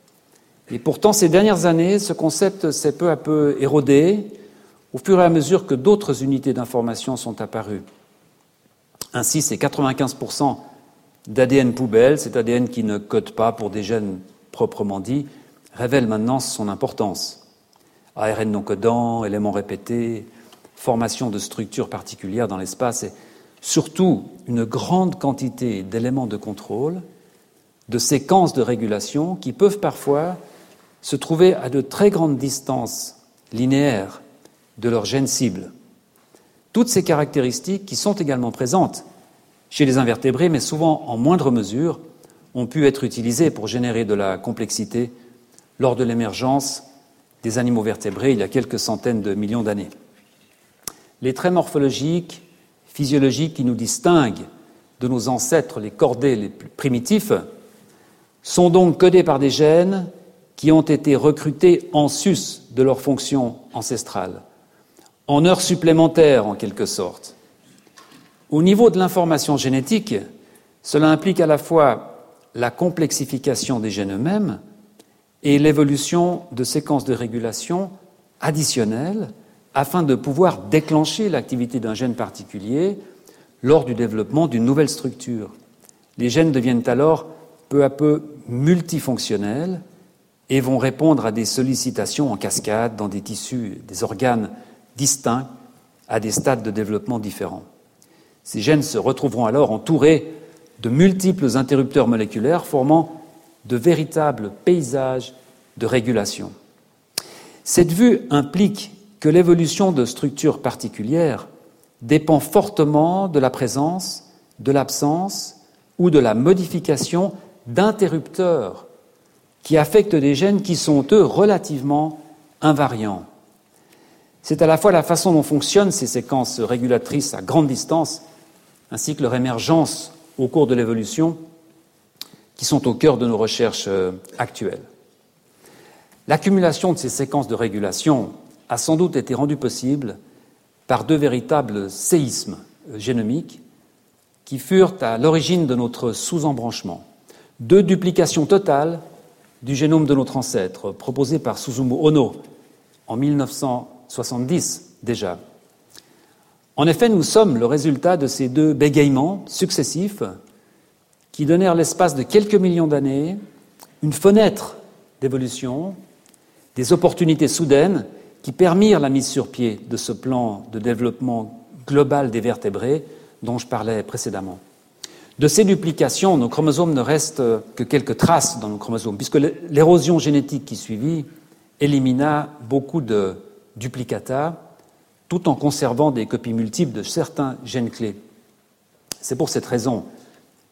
Et pourtant, ces dernières années, ce concept s'est peu à peu érodé au fur et à mesure que d'autres unités d'information sont apparues. Ainsi, ces 95% d'ADN poubelle, cet ADN qui ne code pas pour des gènes proprement dits, révèlent maintenant son importance. ARN non codant, éléments répétés, formation de structures particulières dans l'espace et surtout une grande quantité d'éléments de contrôle, de séquences de régulation qui peuvent parfois se trouver à de très grandes distances linéaires de leur gène cible. Toutes ces caractéristiques qui sont également présentes chez les invertébrés, mais souvent en moindre mesure, ont pu être utilisées pour générer de la complexité lors de l'émergence des animaux vertébrés il y a quelques centaines de millions d'années. Les traits morphologiques, physiologiques qui nous distinguent de nos ancêtres, les chordés les plus primitifs, sont donc codés par des gènes qui ont été recrutés en sus de leur fonction ancestrale, en heures supplémentaires en quelque sorte. Au niveau de l'information génétique, cela implique à la fois la complexification des gènes eux-mêmes et l'évolution de séquences de régulation additionnelles afin de pouvoir déclencher l'activité d'un gène particulier lors du développement d'une nouvelle structure. Les gènes deviennent alors peu à peu multifonctionnels et vont répondre à des sollicitations en cascade dans des tissus, des organes distincts à des stades de développement différents. Ces gènes se retrouveront alors entourés de multiples interrupteurs moléculaires formant de véritables paysages de régulation. Cette vue implique que l'évolution de structures particulières dépend fortement de la présence, de l'absence ou de la modification d'interrupteurs qui affectent des gènes qui sont, eux, relativement invariants. C'est à la fois la façon dont fonctionnent ces séquences régulatrices à grande distance, ainsi que leur émergence au cours de l'évolution, qui sont au cœur de nos recherches actuelles. L'accumulation de ces séquences de régulation a sans doute été rendue possible par 2 véritables séismes génomiques qui furent à l'origine de notre sous-embranchement. 2 duplications totales du génome de notre ancêtre, proposées par Susumu Ohno en 1970 déjà. En effet, nous sommes le résultat de ces 2 bégaiements successifs qui donnèrent l'espace de quelques millions d'années une fenêtre d'évolution, des opportunités soudaines qui permirent la mise sur pied de ce plan de développement global des vertébrés dont je parlais précédemment. De ces duplications, nos chromosomes ne restent que quelques traces dans nos chromosomes, puisque l'érosion génétique qui suivit élimina beaucoup de duplicata, tout en conservant des copies multiples de certains gènes clés. C'est pour cette raison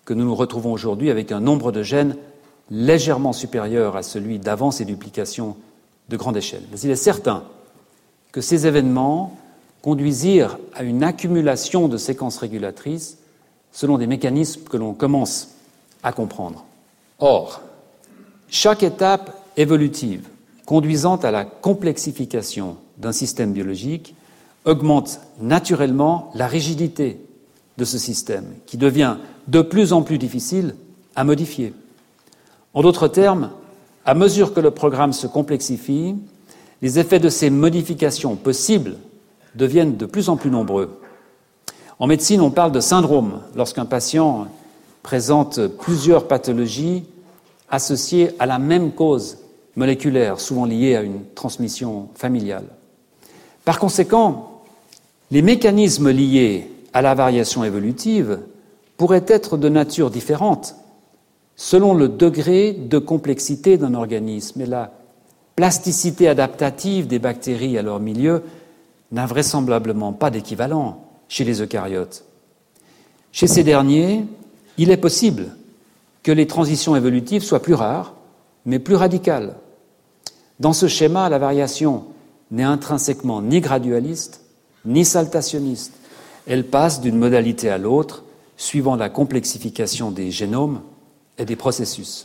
que nous nous retrouvons aujourd'hui avec un nombre de gènes légèrement supérieur à celui d'avant ces duplications de grande échelle. Mais il est certain que ces événements conduisirent à une accumulation de séquences régulatrices selon des mécanismes que l'on commence à comprendre. Or, chaque étape évolutive conduisant à la complexification d'un système biologique augmente naturellement la rigidité de ce système, qui devient de plus en plus difficile à modifier. En d'autres termes, à mesure que le programme se complexifie, les effets de ces modifications possibles deviennent de plus en plus nombreux. En médecine, on parle de syndrome lorsqu'un patient présente plusieurs pathologies associées à la même cause moléculaire, souvent liée à une transmission familiale. Par conséquent, les mécanismes liés à la variation évolutive pourraient être de nature différente selon le degré de complexité d'un organisme, et la plasticité adaptative des bactéries à leur milieu n'a vraisemblablement pas d'équivalent chez les eucaryotes. Chez ces derniers, il est possible que les transitions évolutives soient plus rares, mais plus radicales. Dans ce schéma, la variation n'est intrinsèquement ni gradualiste, ni saltationniste. Elle passe d'une modalité à l'autre, suivant la complexification des génomes et des processus.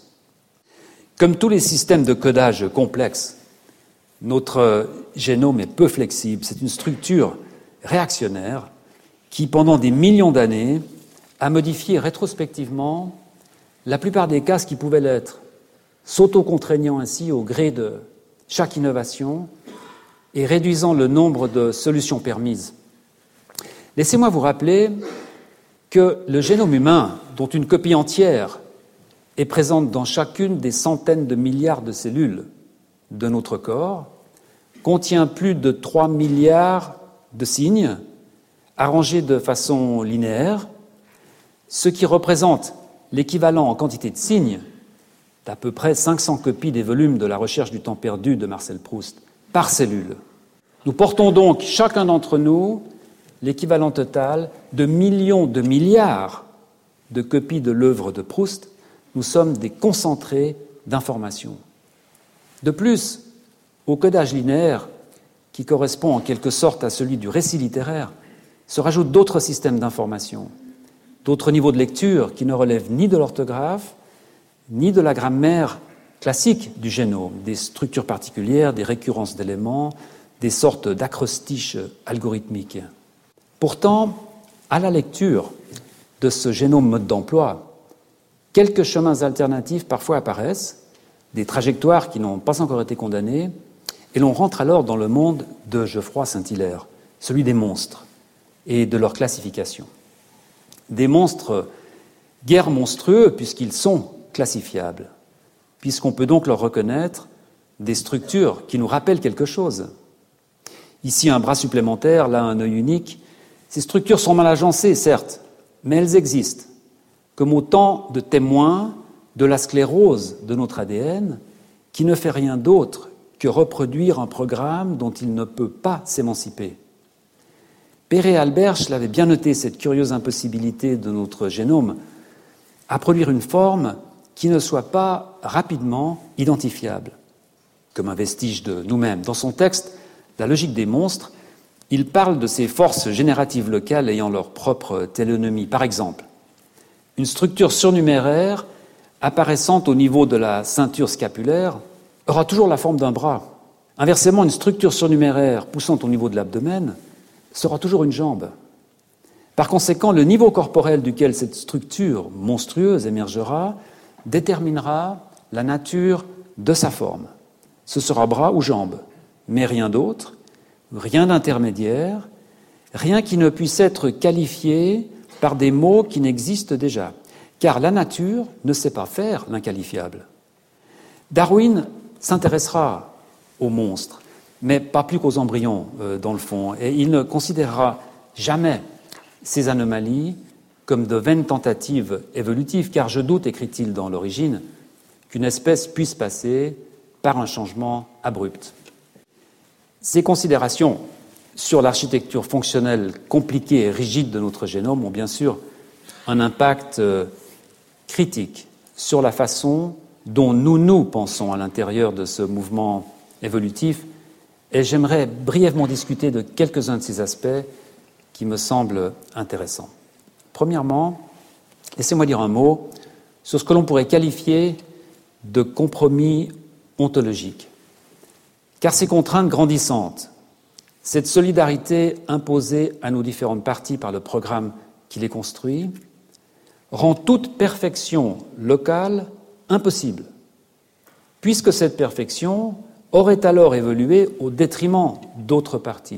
Comme tous les systèmes de codage complexes, notre génome est peu flexible. C'est une structure réactionnaire qui, pendant des millions d'années, a modifié rétrospectivement la plupart des cas ce qui pouvait l'être, s'auto-contraignant ainsi au gré de chaque innovation et réduisant le nombre de solutions permises. Laissez-moi vous rappeler que le génome humain, dont une copie entière est présente dans chacune des centaines de milliards de cellules de notre corps, contient plus de 3 milliards de signes arrangés de façon linéaire, ce qui représente l'équivalent en quantité de signes d'à peu près 500 copies des volumes de La recherche du temps perdu de Marcel Proust par cellule. Nous portons donc, chacun d'entre nous, l'équivalent total de millions de milliards de copies de l'œuvre de Proust. Nous sommes des concentrés d'informations. De plus, au codage linéaire, qui correspond en quelque sorte à celui du récit littéraire, se rajoutent d'autres systèmes d'information, d'autres niveaux de lecture qui ne relèvent ni de l'orthographe, ni de la grammaire classique du génome, des structures particulières, des récurrences d'éléments, des sortes d'acrostiches algorithmiques. Pourtant, à la lecture de ce génome mode d'emploi, quelques chemins alternatifs parfois apparaissent, des trajectoires qui n'ont pas encore été condamnées, et l'on rentre alors dans le monde de Geoffroy Saint-Hilaire, celui des monstres et de leur classification. Des monstres guère monstrueux puisqu'ils sont classifiables, puisqu'on peut donc leur reconnaître des structures qui nous rappellent quelque chose. Ici un bras supplémentaire, là un œil unique. Ces structures sont mal agencées, certes, mais elles existent, comme autant de témoins de la sclérose de notre ADN, qui ne fait rien d'autre que reproduire un programme dont il ne peut pas s'émanciper. Perret et Alberche l'avaient bien noté, cette curieuse impossibilité de notre génome à produire une forme qui ne soit pas rapidement identifiable, comme un vestige de nous-mêmes. Dans son texte « La logique des monstres », il parle de ces forces génératives locales ayant leur propre télénomie. Par exemple, une structure surnuméraire apparaissant au niveau de la ceinture scapulaire aura toujours la forme d'un bras. Inversement, une structure surnuméraire poussant au niveau de l'abdomen sera toujours une jambe. Par conséquent, le niveau corporel duquel cette structure monstrueuse émergera déterminera la nature de sa forme. Ce sera bras ou jambe, mais rien d'autre, rien d'intermédiaire, rien qui ne puisse être qualifié par des mots qui n'existent déjà, car la nature ne sait pas faire l'inqualifiable. Darwin s'intéressera aux monstres, mais pas plus qu'aux embryons, dans le fond, et il ne considérera jamais ces anomalies comme de vaines tentatives évolutives, car je doute, écrit-il dans l'origine, qu'une espèce puisse passer par un changement abrupt. Ces considérations sur l'architecture fonctionnelle compliquée et rigide de notre génome ont bien sûr un impact critique sur la façon dont nous pensons à l'intérieur de ce mouvement évolutif, et j'aimerais brièvement discuter de quelques-uns de ces aspects qui me semblent intéressants. Premièrement, laissez-moi dire un mot sur ce que l'on pourrait qualifier de compromis ontologique. Car ces contraintes grandissantes, cette solidarité imposée à nos différentes parties par le programme qui les construit, rend toute perfection locale impossible, puisque cette perfection aurait alors évolué au détriment d'autres parties.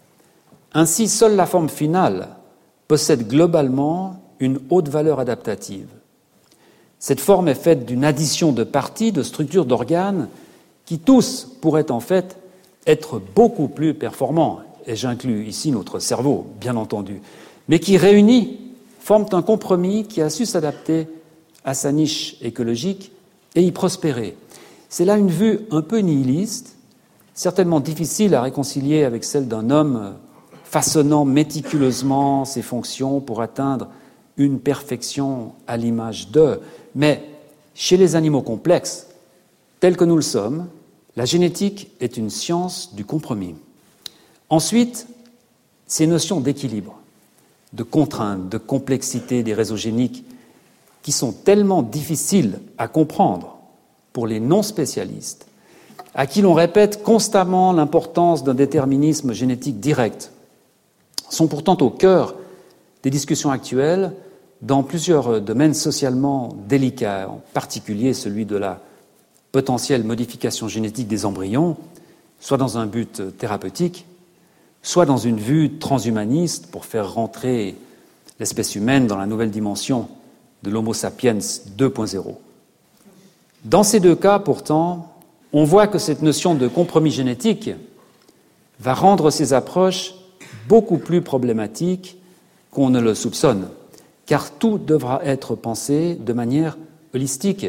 Ainsi, seule la forme finale possède globalement une haute valeur adaptative. Cette forme est faite d'une addition de parties, de structures, d'organes, qui tous pourraient en fait être beaucoup plus performants, et j'inclus ici notre cerveau, bien entendu, mais qui réunis forment un compromis qui a su s'adapter à sa niche écologique et y prospérer. C'est là une vue un peu nihiliste, certainement difficile à réconcilier avec celle d'un homme façonnant méticuleusement ses fonctions pour atteindre une perfection à l'image d'eux. Mais chez les animaux complexes, tels que nous le sommes, la génétique est une science du compromis. Ensuite, ces notions d'équilibre, de contrainte, de complexité des réseaux géniques qui sont tellement difficiles à comprendre pour les non-spécialistes, à qui l'on répète constamment l'importance d'un déterminisme génétique direct, sont pourtant au cœur des discussions actuelles dans plusieurs domaines socialement délicats, en particulier celui de la potentielle modification génétique des embryons, soit dans un but thérapeutique, soit dans une vue transhumaniste pour faire rentrer l'espèce humaine dans la nouvelle dimension de l'Homo sapiens 2.0. Dans ces deux cas, pourtant, on voit que cette notion de compromis génétique va rendre ces approches beaucoup plus problématiques qu'on ne le soupçonne, car tout devra être pensé de manière holistique.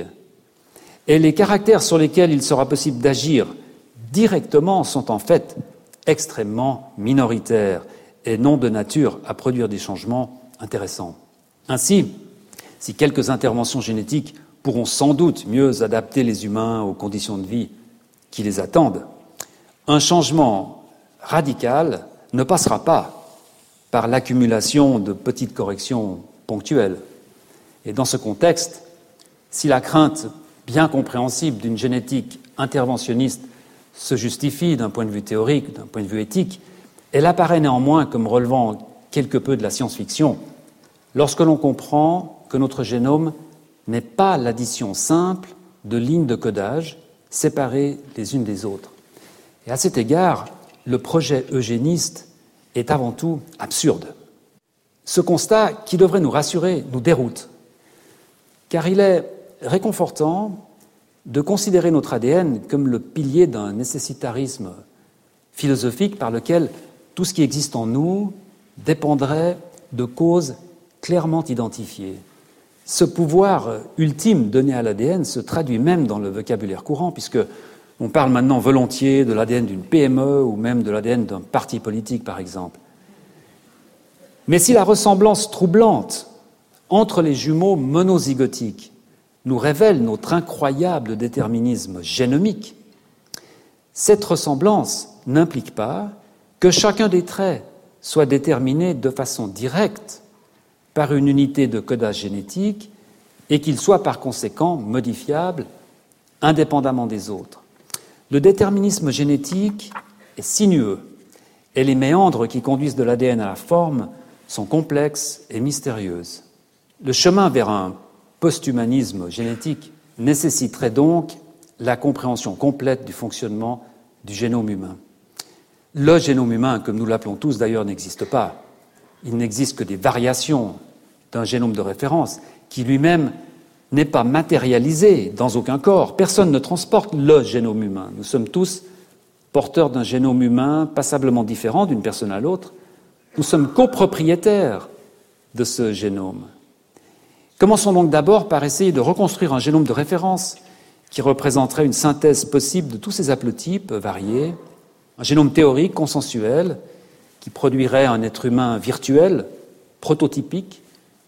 Et les caractères sur lesquels il sera possible d'agir directement sont en fait extrêmement minoritaires et non de nature à produire des changements intéressants. Ainsi, si quelques interventions génétiques pourront sans doute mieux adapter les humains aux conditions de vie qui les attendent, un changement radical ne passera pas par l'accumulation de petites corrections ponctuelles. Et dans ce contexte, si la crainte bien compréhensible d'une génétique interventionniste se justifie d'un point de vue théorique, d'un point de vue éthique, elle apparaît néanmoins comme relevant quelque peu de la science-fiction lorsque l'on comprend que notre génome n'est pas l'addition simple de lignes de codage séparées les unes des autres. Et à cet égard, le projet eugéniste est avant tout absurde. Ce constat, qui devrait nous rassurer, nous déroute, car il est réconfortant de considérer notre ADN comme le pilier d'un nécessitarisme philosophique par lequel tout ce qui existe en nous dépendrait de causes clairement identifiées. Ce pouvoir ultime donné à l'ADN se traduit même dans le vocabulaire courant, puisque on parle maintenant volontiers de l'ADN d'une PME ou même de l'ADN d'un parti politique, par exemple. Mais si la ressemblance troublante entre les jumeaux monozygotiques nous révèle notre incroyable déterminisme génomique, cette ressemblance n'implique pas que chacun des traits soit déterminé de façon directe par une unité de codage génétique et qu'il soit par conséquent modifiable indépendamment des autres. Le déterminisme génétique est sinueux et les méandres qui conduisent de l'ADN à la forme sont complexes et mystérieuses. Le chemin vers un post-humanisme génétique nécessiterait donc la compréhension complète du fonctionnement du génome humain. Le génome humain, comme nous l'appelons tous d'ailleurs, n'existe pas. Il n'existe que des variations d'un génome de référence qui lui-même n'est pas matérialisé dans aucun corps. Personne ne transporte le génome humain. Nous sommes tous porteurs d'un génome humain passablement différent d'une personne à l'autre. Nous sommes copropriétaires de ce génome. Commençons donc d'abord par essayer de reconstruire un génome de référence qui représenterait une synthèse possible de tous ces haplotypes variés, un génome théorique, consensuel, qui produirait un être humain virtuel, prototypique,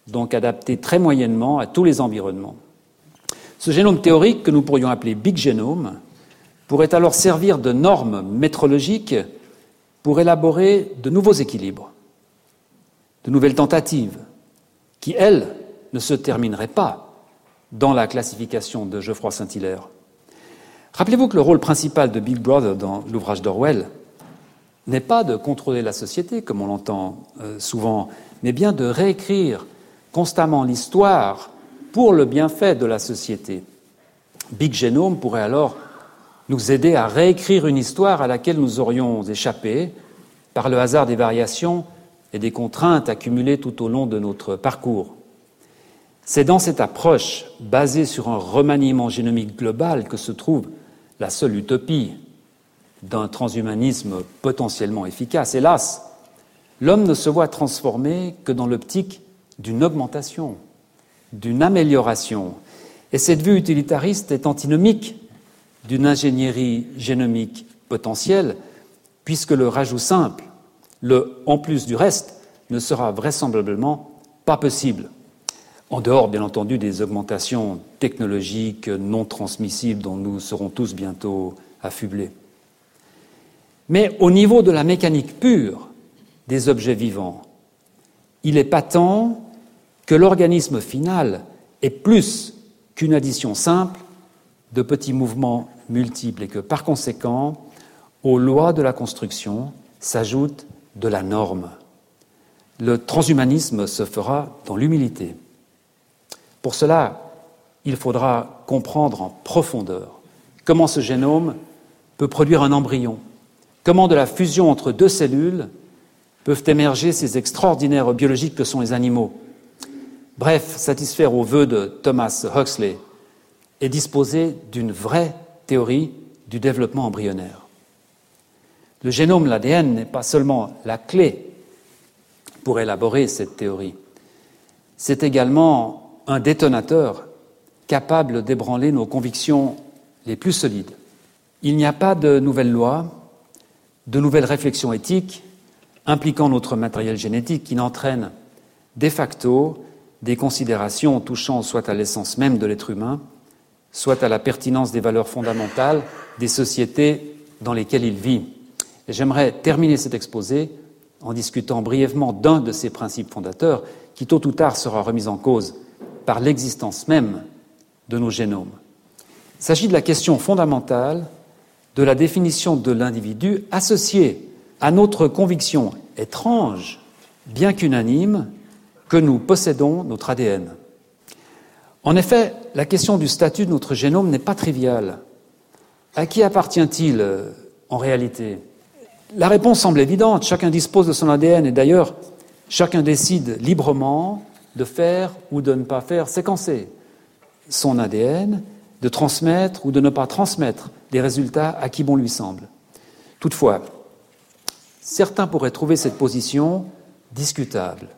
donc adapté très moyennement à tous les environnements. Ce génome théorique, que nous pourrions appeler Big Genome, pourrait alors servir de norme métrologique pour élaborer de nouveaux équilibres, de nouvelles tentatives, qui, elles, ne se termineraient pas dans la classification de Geoffroy Saint-Hilaire. Rappelez-vous que le rôle principal de Big Brother dans l'ouvrage d'Orwell n'est pas de contrôler la société, comme on l'entend souvent, mais bien de réécrire constamment l'histoire pour le bienfait de la société. Big Genome pourrait alors nous aider à réécrire une histoire à laquelle nous aurions échappé par le hasard des variations et des contraintes accumulées tout au long de notre parcours. C'est dans cette approche, basée sur un remaniement génomique global, que se trouve la seule utopie d'un transhumanisme potentiellement efficace. Hélas, l'homme ne se voit transformé que dans l'optique d'une augmentation, d'une amélioration. Et cette vue utilitariste est antinomique d'une ingénierie génomique potentielle, puisque le rajout simple, le « en plus du reste », ne sera vraisemblablement pas possible. En dehors, bien entendu, des augmentations technologiques non transmissibles dont nous serons tous bientôt affublés. Mais au niveau de la mécanique pure des objets vivants, il est patent que l'organisme final est plus qu'une addition simple de petits mouvements multiples et que, par conséquent, aux lois de la construction s'ajoute de la norme. Le transhumanisme se fera dans l'humilité. Pour cela, il faudra comprendre en profondeur comment ce génome peut produire un embryon, comment de la fusion entre deux cellules peuvent émerger ces extraordinaires biologiques que sont les animaux. Bref, satisfaire aux vœux de Thomas Huxley et disposer d'une vraie théorie du développement embryonnaire. Le génome, l'ADN, n'est pas seulement la clé pour élaborer cette théorie, c'est également un détonateur capable d'ébranler nos convictions les plus solides. Il n'y a pas de nouvelles lois, de nouvelles réflexions éthiques impliquant notre matériel génétique qui n'entraînent de facto des considérations touchant soit à l'essence même de l'être humain, soit à la pertinence des valeurs fondamentales des sociétés dans lesquelles il vit. Et j'aimerais terminer cet exposé en discutant brièvement d'un de ces principes fondateurs qui, tôt ou tard, sera remis en cause par l'existence même de nos génomes. Il s'agit de la question fondamentale de la définition de l'individu associée à notre conviction étrange, bien qu'unanime, que nous possédons notre ADN. En effet, la question du statut de notre génome n'est pas triviale. À qui appartient-il en réalité ? La réponse semble évidente. Chacun dispose de son ADN et d'ailleurs, chacun décide librement de faire ou de ne pas faire séquencer son ADN, de transmettre ou de ne pas transmettre des résultats à qui bon lui semble. Toutefois, certains pourraient trouver cette position discutable.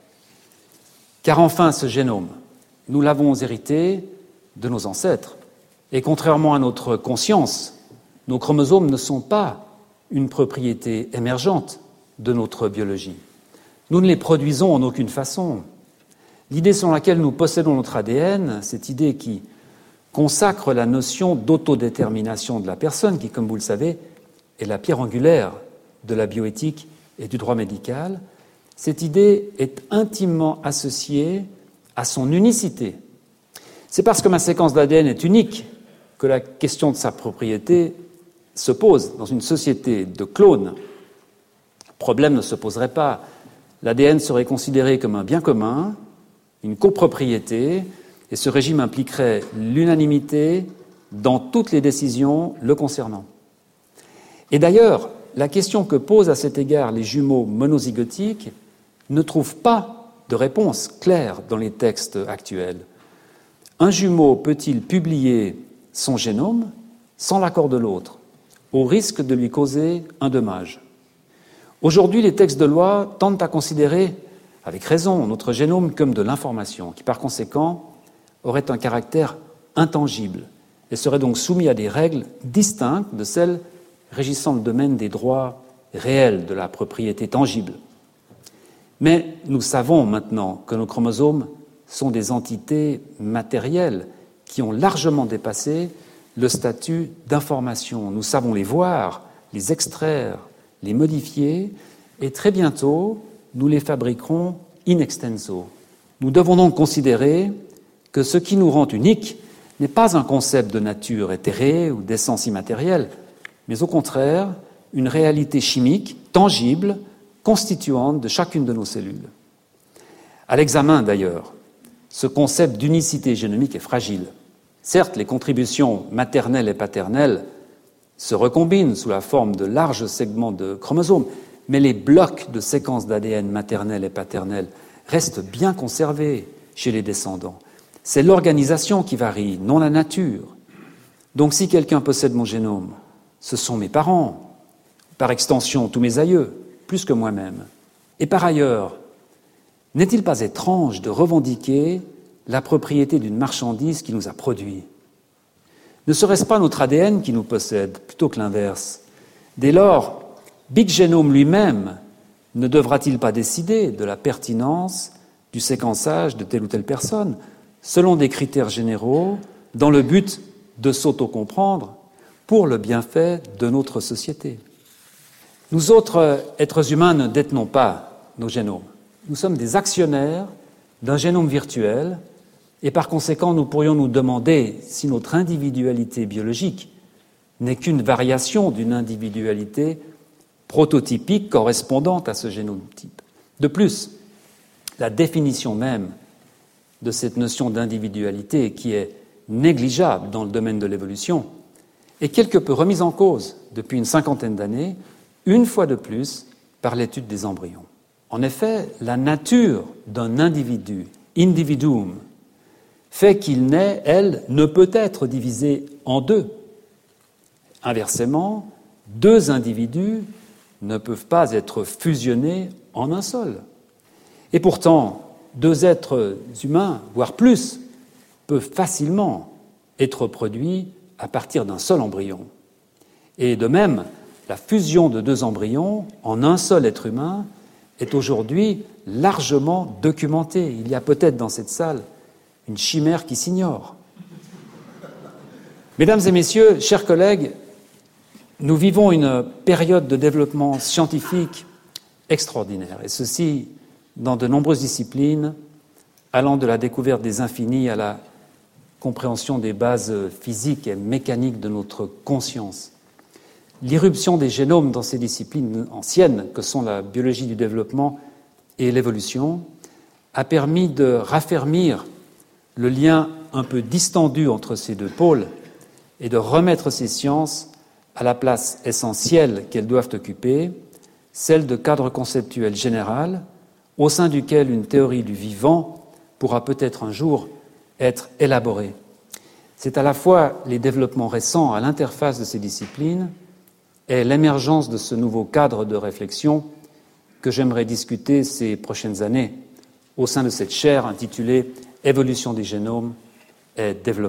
Car enfin, ce génome, nous l'avons hérité de nos ancêtres. Et contrairement à notre conscience, nos chromosomes ne sont pas une propriété émergente de notre biologie. Nous ne les produisons en aucune façon. L'idée selon laquelle nous possédons notre ADN, cette idée qui consacre la notion d'autodétermination de la personne, qui, comme vous le savez, est la pierre angulaire de la bioéthique et du droit médical, cette idée est intimement associée à son unicité. C'est parce que ma séquence d'ADN est unique que la question de sa propriété se pose. Dans une société de clones, le problème ne se poserait pas. L'ADN serait considéré comme un bien commun, une copropriété, et ce régime impliquerait l'unanimité dans toutes les décisions le concernant. Et d'ailleurs, la question que posent à cet égard les jumeaux monozygotiques ne trouve pas de réponse claire dans les textes actuels. Un jumeau peut-il publier son génome sans l'accord de l'autre, au risque de lui causer un dommage ? Aujourd'hui, les textes de loi tendent à considérer, avec raison, notre génome comme de l'information, qui par conséquent aurait un caractère intangible et serait donc soumis à des règles distinctes de celles régissant le domaine des droits réels de la propriété tangible. Mais nous savons maintenant que nos chromosomes sont des entités matérielles qui ont largement dépassé le statut d'information. Nous savons les voir, les extraire, les modifier, et très bientôt, nous les fabriquerons in extenso. Nous devons donc considérer que ce qui nous rend uniques n'est pas un concept de nature éthérée ou d'essence immatérielle, mais au contraire, une réalité chimique, tangible, constituante de chacune de nos cellules. À l'examen, d'ailleurs, ce concept d'unicité génomique est fragile. Certes, les contributions maternelles et paternelles se recombinent sous la forme de larges segments de chromosomes, mais les blocs de séquences d'ADN maternelles et paternelles restent bien conservés chez les descendants. C'est l'organisation qui varie, non la nature. Donc si quelqu'un possède mon génome, ce sont mes parents, par extension tous mes aïeux, plus que moi-même. Et par ailleurs, n'est-il pas étrange de revendiquer la propriété d'une marchandise qui nous a produits? Ne serait-ce pas notre ADN qui nous possède, plutôt que l'inverse? Dès lors, Big Genome lui-même ne devra-t-il pas décider de la pertinence du séquençage de telle ou telle personne, selon des critères généraux, dans le but de s'auto-comprendre pour le bienfait de notre société? Nous autres êtres humains ne détenons pas nos génomes. Nous sommes des actionnaires d'un génome virtuel et par conséquent nous pourrions nous demander si notre individualité biologique n'est qu'une variation d'une individualité prototypique correspondante à ce génome type. De plus, la définition même de cette notion d'individualité qui est négligeable dans le domaine de l'évolution est quelque peu remise en cause depuis une cinquantaine d'années, une fois de plus par l'étude des embryons. En effet, la nature d'un individu, individuum, fait qu'il n'est, elle, ne peut être divisé en deux. Inversement, deux individus ne peuvent pas être fusionnés en un seul. Et pourtant, deux êtres humains, voire plus, peuvent facilement être produits à partir d'un seul embryon. Et de même, la fusion de deux embryons en un seul être humain est aujourd'hui largement documentée. Il y a peut-être dans cette salle une chimère qui s'ignore. Mesdames et messieurs, chers collègues, nous vivons une période de développement scientifique extraordinaire, et ceci dans de nombreuses disciplines, allant de la découverte des infinis à la compréhension des bases physiques et mécaniques de notre conscience. L'irruption des génomes dans ces disciplines anciennes, que sont la biologie du développement et l'évolution, a permis de raffermir le lien un peu distendu entre ces deux pôles et de remettre ces sciences à la place essentielle qu'elles doivent occuper, celle de cadre conceptuel général, au sein duquel une théorie du vivant pourra peut-être un jour être élaborée. C'est à la fois les développements récents à l'interface de ces disciplines et l'émergence de ce nouveau cadre de réflexion que j'aimerais discuter ces prochaines années au sein de cette chaire intitulée « Évolution des génomes et développement ».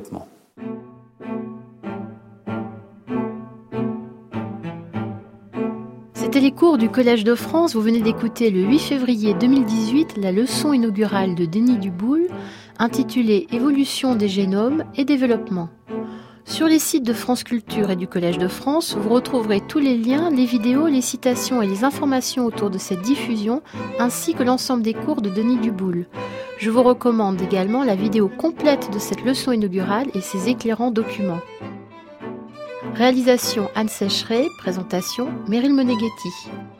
C'était les cours du Collège de France. Vous venez d'écouter le 8 février 2018 la leçon inaugurale de Denis Duboul intitulée « Évolution des génomes et développement ». Sur les sites de France Culture et du Collège de France, vous retrouverez tous les liens, les vidéos, les citations et les informations autour de cette diffusion, ainsi que l'ensemble des cours de Denis Duboul. Je vous recommande également la vidéo complète de cette leçon inaugurale et ses éclairants documents. Réalisation Anne Sécheret, présentation Meryl Moneghetti.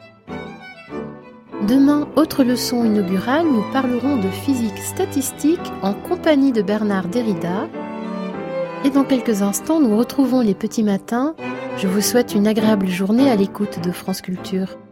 Demain, autre leçon inaugurale, nous parlerons de physique statistique en compagnie de Bernard Derrida. Et dans quelques instants, nous retrouvons les petits matins. Je vous souhaite une agréable journée à l'écoute de France Culture.